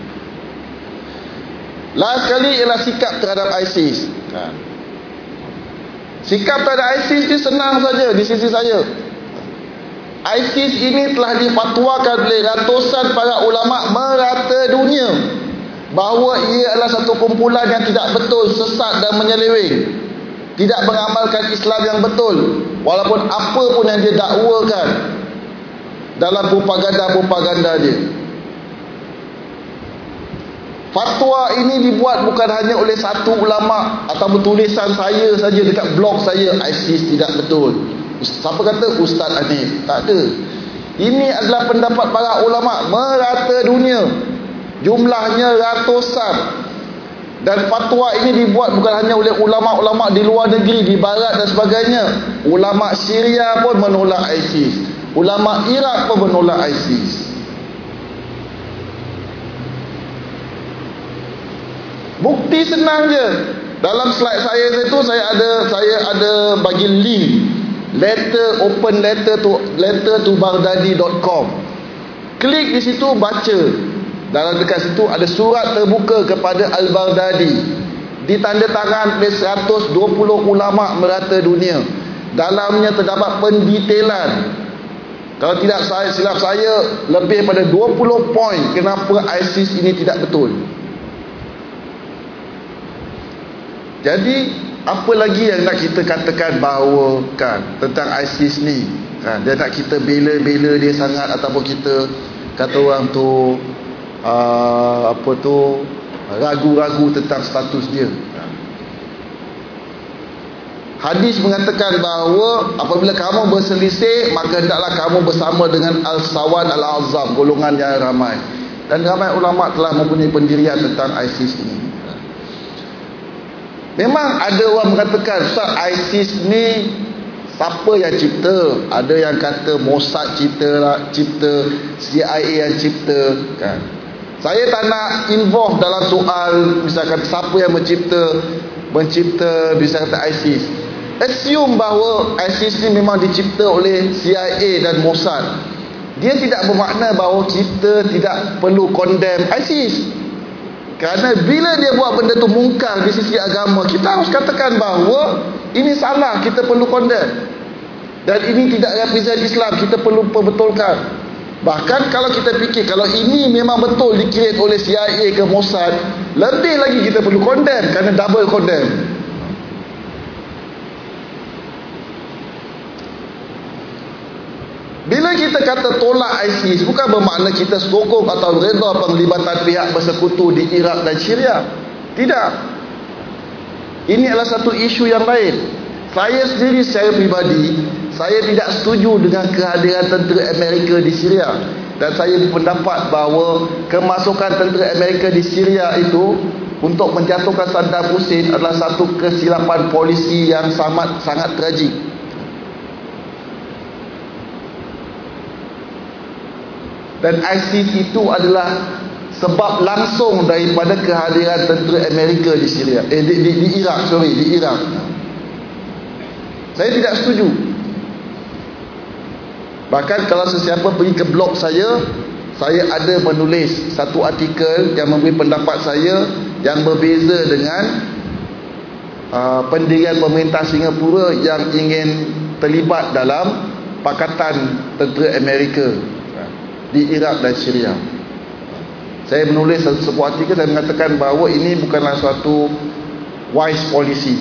Last sekali ialah sikap terhadap ISIS. Sikap terhadap ISIS ni senang saja di sisi saya. ISIS ini telah difatwakan oleh ratusan para ulama merata dunia bahawa ia adalah satu kumpulan yang tidak betul, sesat dan menyeleweng, tidak mengamalkan Islam yang betul, walaupun apa pun yang dia dakwakan dalam propaganda dia. Fatwa ini dibuat bukan hanya oleh satu ulama atau tulisan saya saja dekat blog saya, ISIS tidak betul. Siapa kata? Ustaz Hanif. Tak ada. Ini adalah pendapat para ulama merata dunia. Jumlahnya ratusan. Dan fatwa ini dibuat bukan hanya oleh ulama-ulama di luar negeri, di barat dan sebagainya. Ulama Syria pun menolak ISIS. Ulama Iraq pun menolak ISIS. Bukti senang je. Dalam slide saya itu saya ada bagi link open letter to baghdadi.com. Klik di situ, baca. Dalam dekat situ ada surat terbuka kepada Al-Baghdadi, ditanda tangan oleh 120 ulama merata dunia. Dalamnya terdapat pendetailan. Kalau tidak silap saya, lebih pada 20 poin kenapa ISIS ini tidak betul. Jadi apa lagi yang nak kita katakan bahawa tentang ISIS ni? Dia nak kita bela-bela dia sangat, ataupun kita kata orang tu ragu-ragu tentang status dia. Hadis mengatakan bahawa apabila kamu berselisih, maka hendaklah kamu bersama dengan Al-Sawan Al-Azam, golongan yang ramai. Dan ramai ulama telah mempunyai pendirian tentang ISIS ini. Memang ada orang mengatakan, Ustaz, ISIS ni siapa yang cipta? Ada yang kata Mossad cipta, CIA yang cipta, kan? Saya tak nak involve dalam soal misalkan siapa yang mencipta misalkan ISIS. Assume bahawa ISIS ni memang dicipta oleh CIA dan Mossad. Dia tidak bermakna bahawa kita tidak perlu condemn ISIS. Kerana bila dia buat benda tu mungkar di sisi agama, kita harus katakan bahawa ini salah, kita perlu condemn. Dan ini tidak represent Islam, kita perlu perbetulkan. Bahkan kalau kita fikir, kalau ini memang betul di-create oleh CIA ke Mossad, lebih lagi kita perlu condemn, kerana double condemn. Bila kita kata tolak ISIS, bukan bermakna kita sokong atau redha penglibatan pihak bersekutu di Iraq dan Syria. Tidak. Ini adalah satu isu yang lain. Saya sendiri secara pribadi, saya tidak setuju dengan kehadiran tentera Amerika di Syria. Dan saya berpendapat bahawa kemasukan tentera Amerika di Syria itu untuk menjatuhkan Saddam Hussein adalah satu kesilapan polisi yang sangat tragik. Dan ISIS itu adalah sebab langsung daripada kehadiran tentera Amerika di Syria, di Iraq. Saya tidak setuju. Bahkan kalau sesiapa pergi ke blog saya ada menulis satu artikel yang memberi pendapat saya yang berbeza dengan pendirian pemerintah Singapura yang ingin terlibat dalam Pakatan Tentera Amerika di Iraq dan Syria. Saya menulis sebuah artikel, saya mengatakan bahawa ini bukanlah suatu wise policy.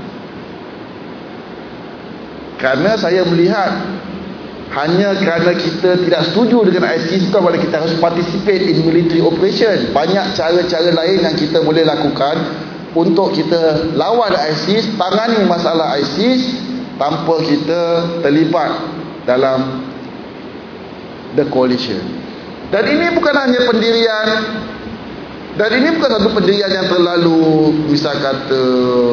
Kerana saya melihat hanya kerana kita tidak setuju dengan ISIS, bukan berarti kita harus participate in military operation. Banyak cara-cara lain yang kita boleh lakukan untuk kita lawan ISIS, tangani masalah ISIS tanpa kita terlibat dalam the coalition. Dan ini bukan hanya pendirian, dan ini bukan satu pendirian yang terlalu misal kata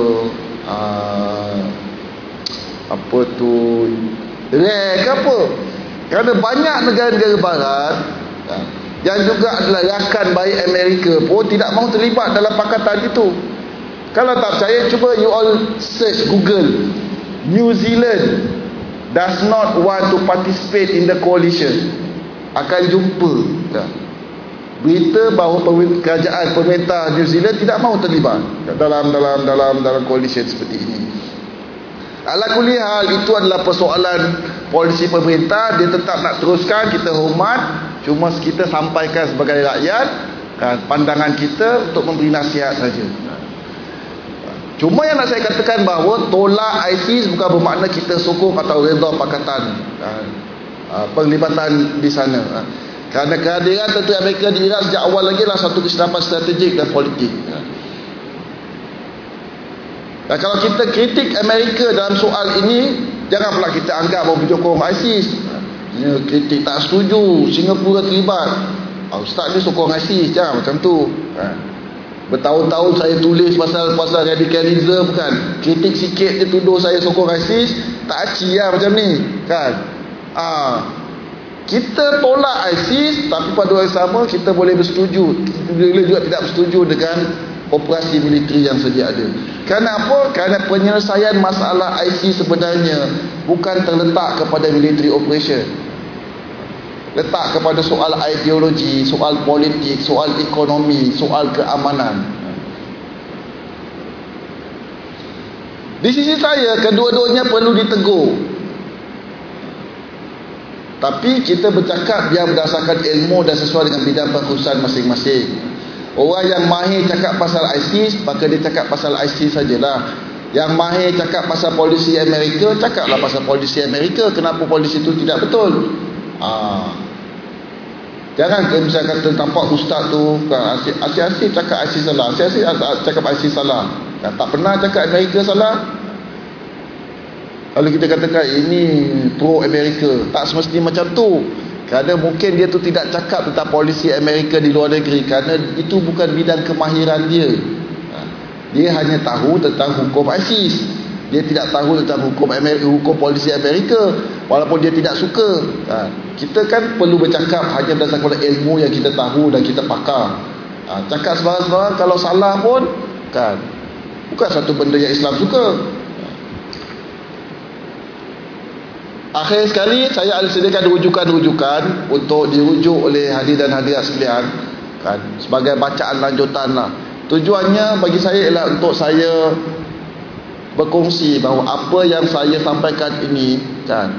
rare ke apa. Kerana banyak negara-negara barat yang juga adalah rakan baik Amerika pun tidak mahu terlibat dalam pakatan itu. Kalau tak percaya, cuba you all search Google, New Zealand does not want to participate in the coalition. Akan jumpa berita bahawa kerajaan pemerintah New Zealand tidak mahu terlibat dalam coalition seperti ini. Ala kulli hal, itu adalah persoalan polisi pemerintah. Dia tetap nak teruskan, kita hormat. Cuma kita sampaikan sebagai rakyat pandangan kita untuk memberi nasihat saja. Cuma yang nak saya katakan bahawa tolak ISIS bukan bermakna kita sokong atau redha pakatan penglibatan di sana. Kerana kehadiran tentera Amerika di Iraq sejak awal lagi adalah satu kesilapan strategik dan politik. Dan kalau kita kritik Amerika dalam soal ini, jangan pula kita anggap bahawa penyokong ISIS. Kritik tak setuju Singapura terlibat, Ustaz ni sokong ISIS, jangan macam tu. Bertahun-tahun saya tulis pasal radikalisme, kan. Kritik sikit dia tuduh saya sokong ISIS, tak aci lah macam ni, kan. Kita tolak ISIS, tapi pada waktu sama kita boleh bersetuju, kita boleh juga tidak bersetuju dengan operasi militeri yang sedia ada. Kerana apa? Kerana penyelesaian masalah ISIS sebenarnya bukan terletak kepada military operation, letak kepada soal ideologi, soal politik, soal ekonomi, soal keamanan. Di sisi saya, kedua-duanya perlu ditegur. Tapi kita bercakap biar berdasarkan ilmu dan sesuai dengan bidang pengkhususan masing-masing. Orang yang mahir cakap pasal ISIS, maka dia cakap pasal ISIS sajalah. Yang mahir cakap pasal polisi Amerika, cakaplah pasal polisi Amerika. Kenapa polisi itu tidak betul? Jangan misalnya kata tampak ustaz tu kan, asyik-asyik cakap IC salah, asyik-asyik cakap IC salah kan, tak pernah cakap Amerika salah. Lalu kita katakan ini pro Amerika. Tak semestinya macam tu. Kerana mungkin dia tu tidak cakap tentang polisi Amerika di luar negeri, kerana itu bukan bidang kemahiran dia. Dia hanya tahu tentang hukum ISIS. Dia tidak tahu tentang hukum polisi Amerika, walaupun dia tidak suka. Kita kan perlu bercakap hanya berdasarkan ilmu yang kita tahu dan kita pakar. Cakap sebarang-sebarang kalau salah pun kan, bukan satu benda yang Islam suka. Akhir sekali, saya ada sediakan rujukan-rujukan untuk dirujuk oleh hadir dan hadirat sekalian kan, sebagai bacaan lanjutan lah. Tujuannya bagi saya ialah untuk saya berkongsi bahawa apa yang saya sampaikan ini kan,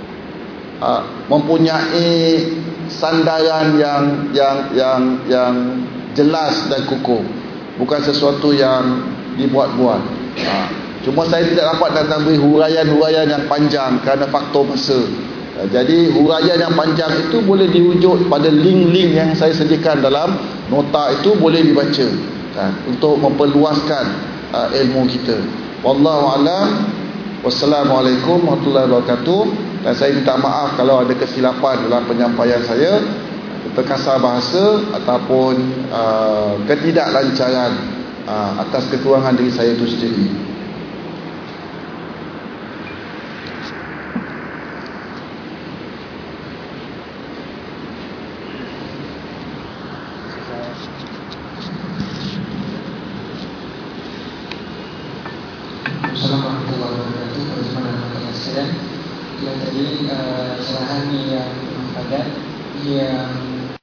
mempunyai sandaran yang jelas dan kukuh, bukan sesuatu yang dibuat-buat. Cuma saya tidak dapat datang beri huraian-huraian yang panjang kerana faktor masa. Jadi huraian yang panjang itu boleh dirujuk pada link-link yang saya sediakan dalam nota itu, boleh dibaca untuk memperluaskan ilmu kita. Wallahu a'lam. Wassalamualaikum warahmatullahi wabarakatuh. Dan saya minta maaf kalau ada kesilapan dalam penyampaian saya, terkasar bahasa ataupun ketidaklancaran atas kekurangan diri saya itu sendiri. Assalamualaikum warahmatullahi wabarakatuh. Yang tadi serahan yang padat yang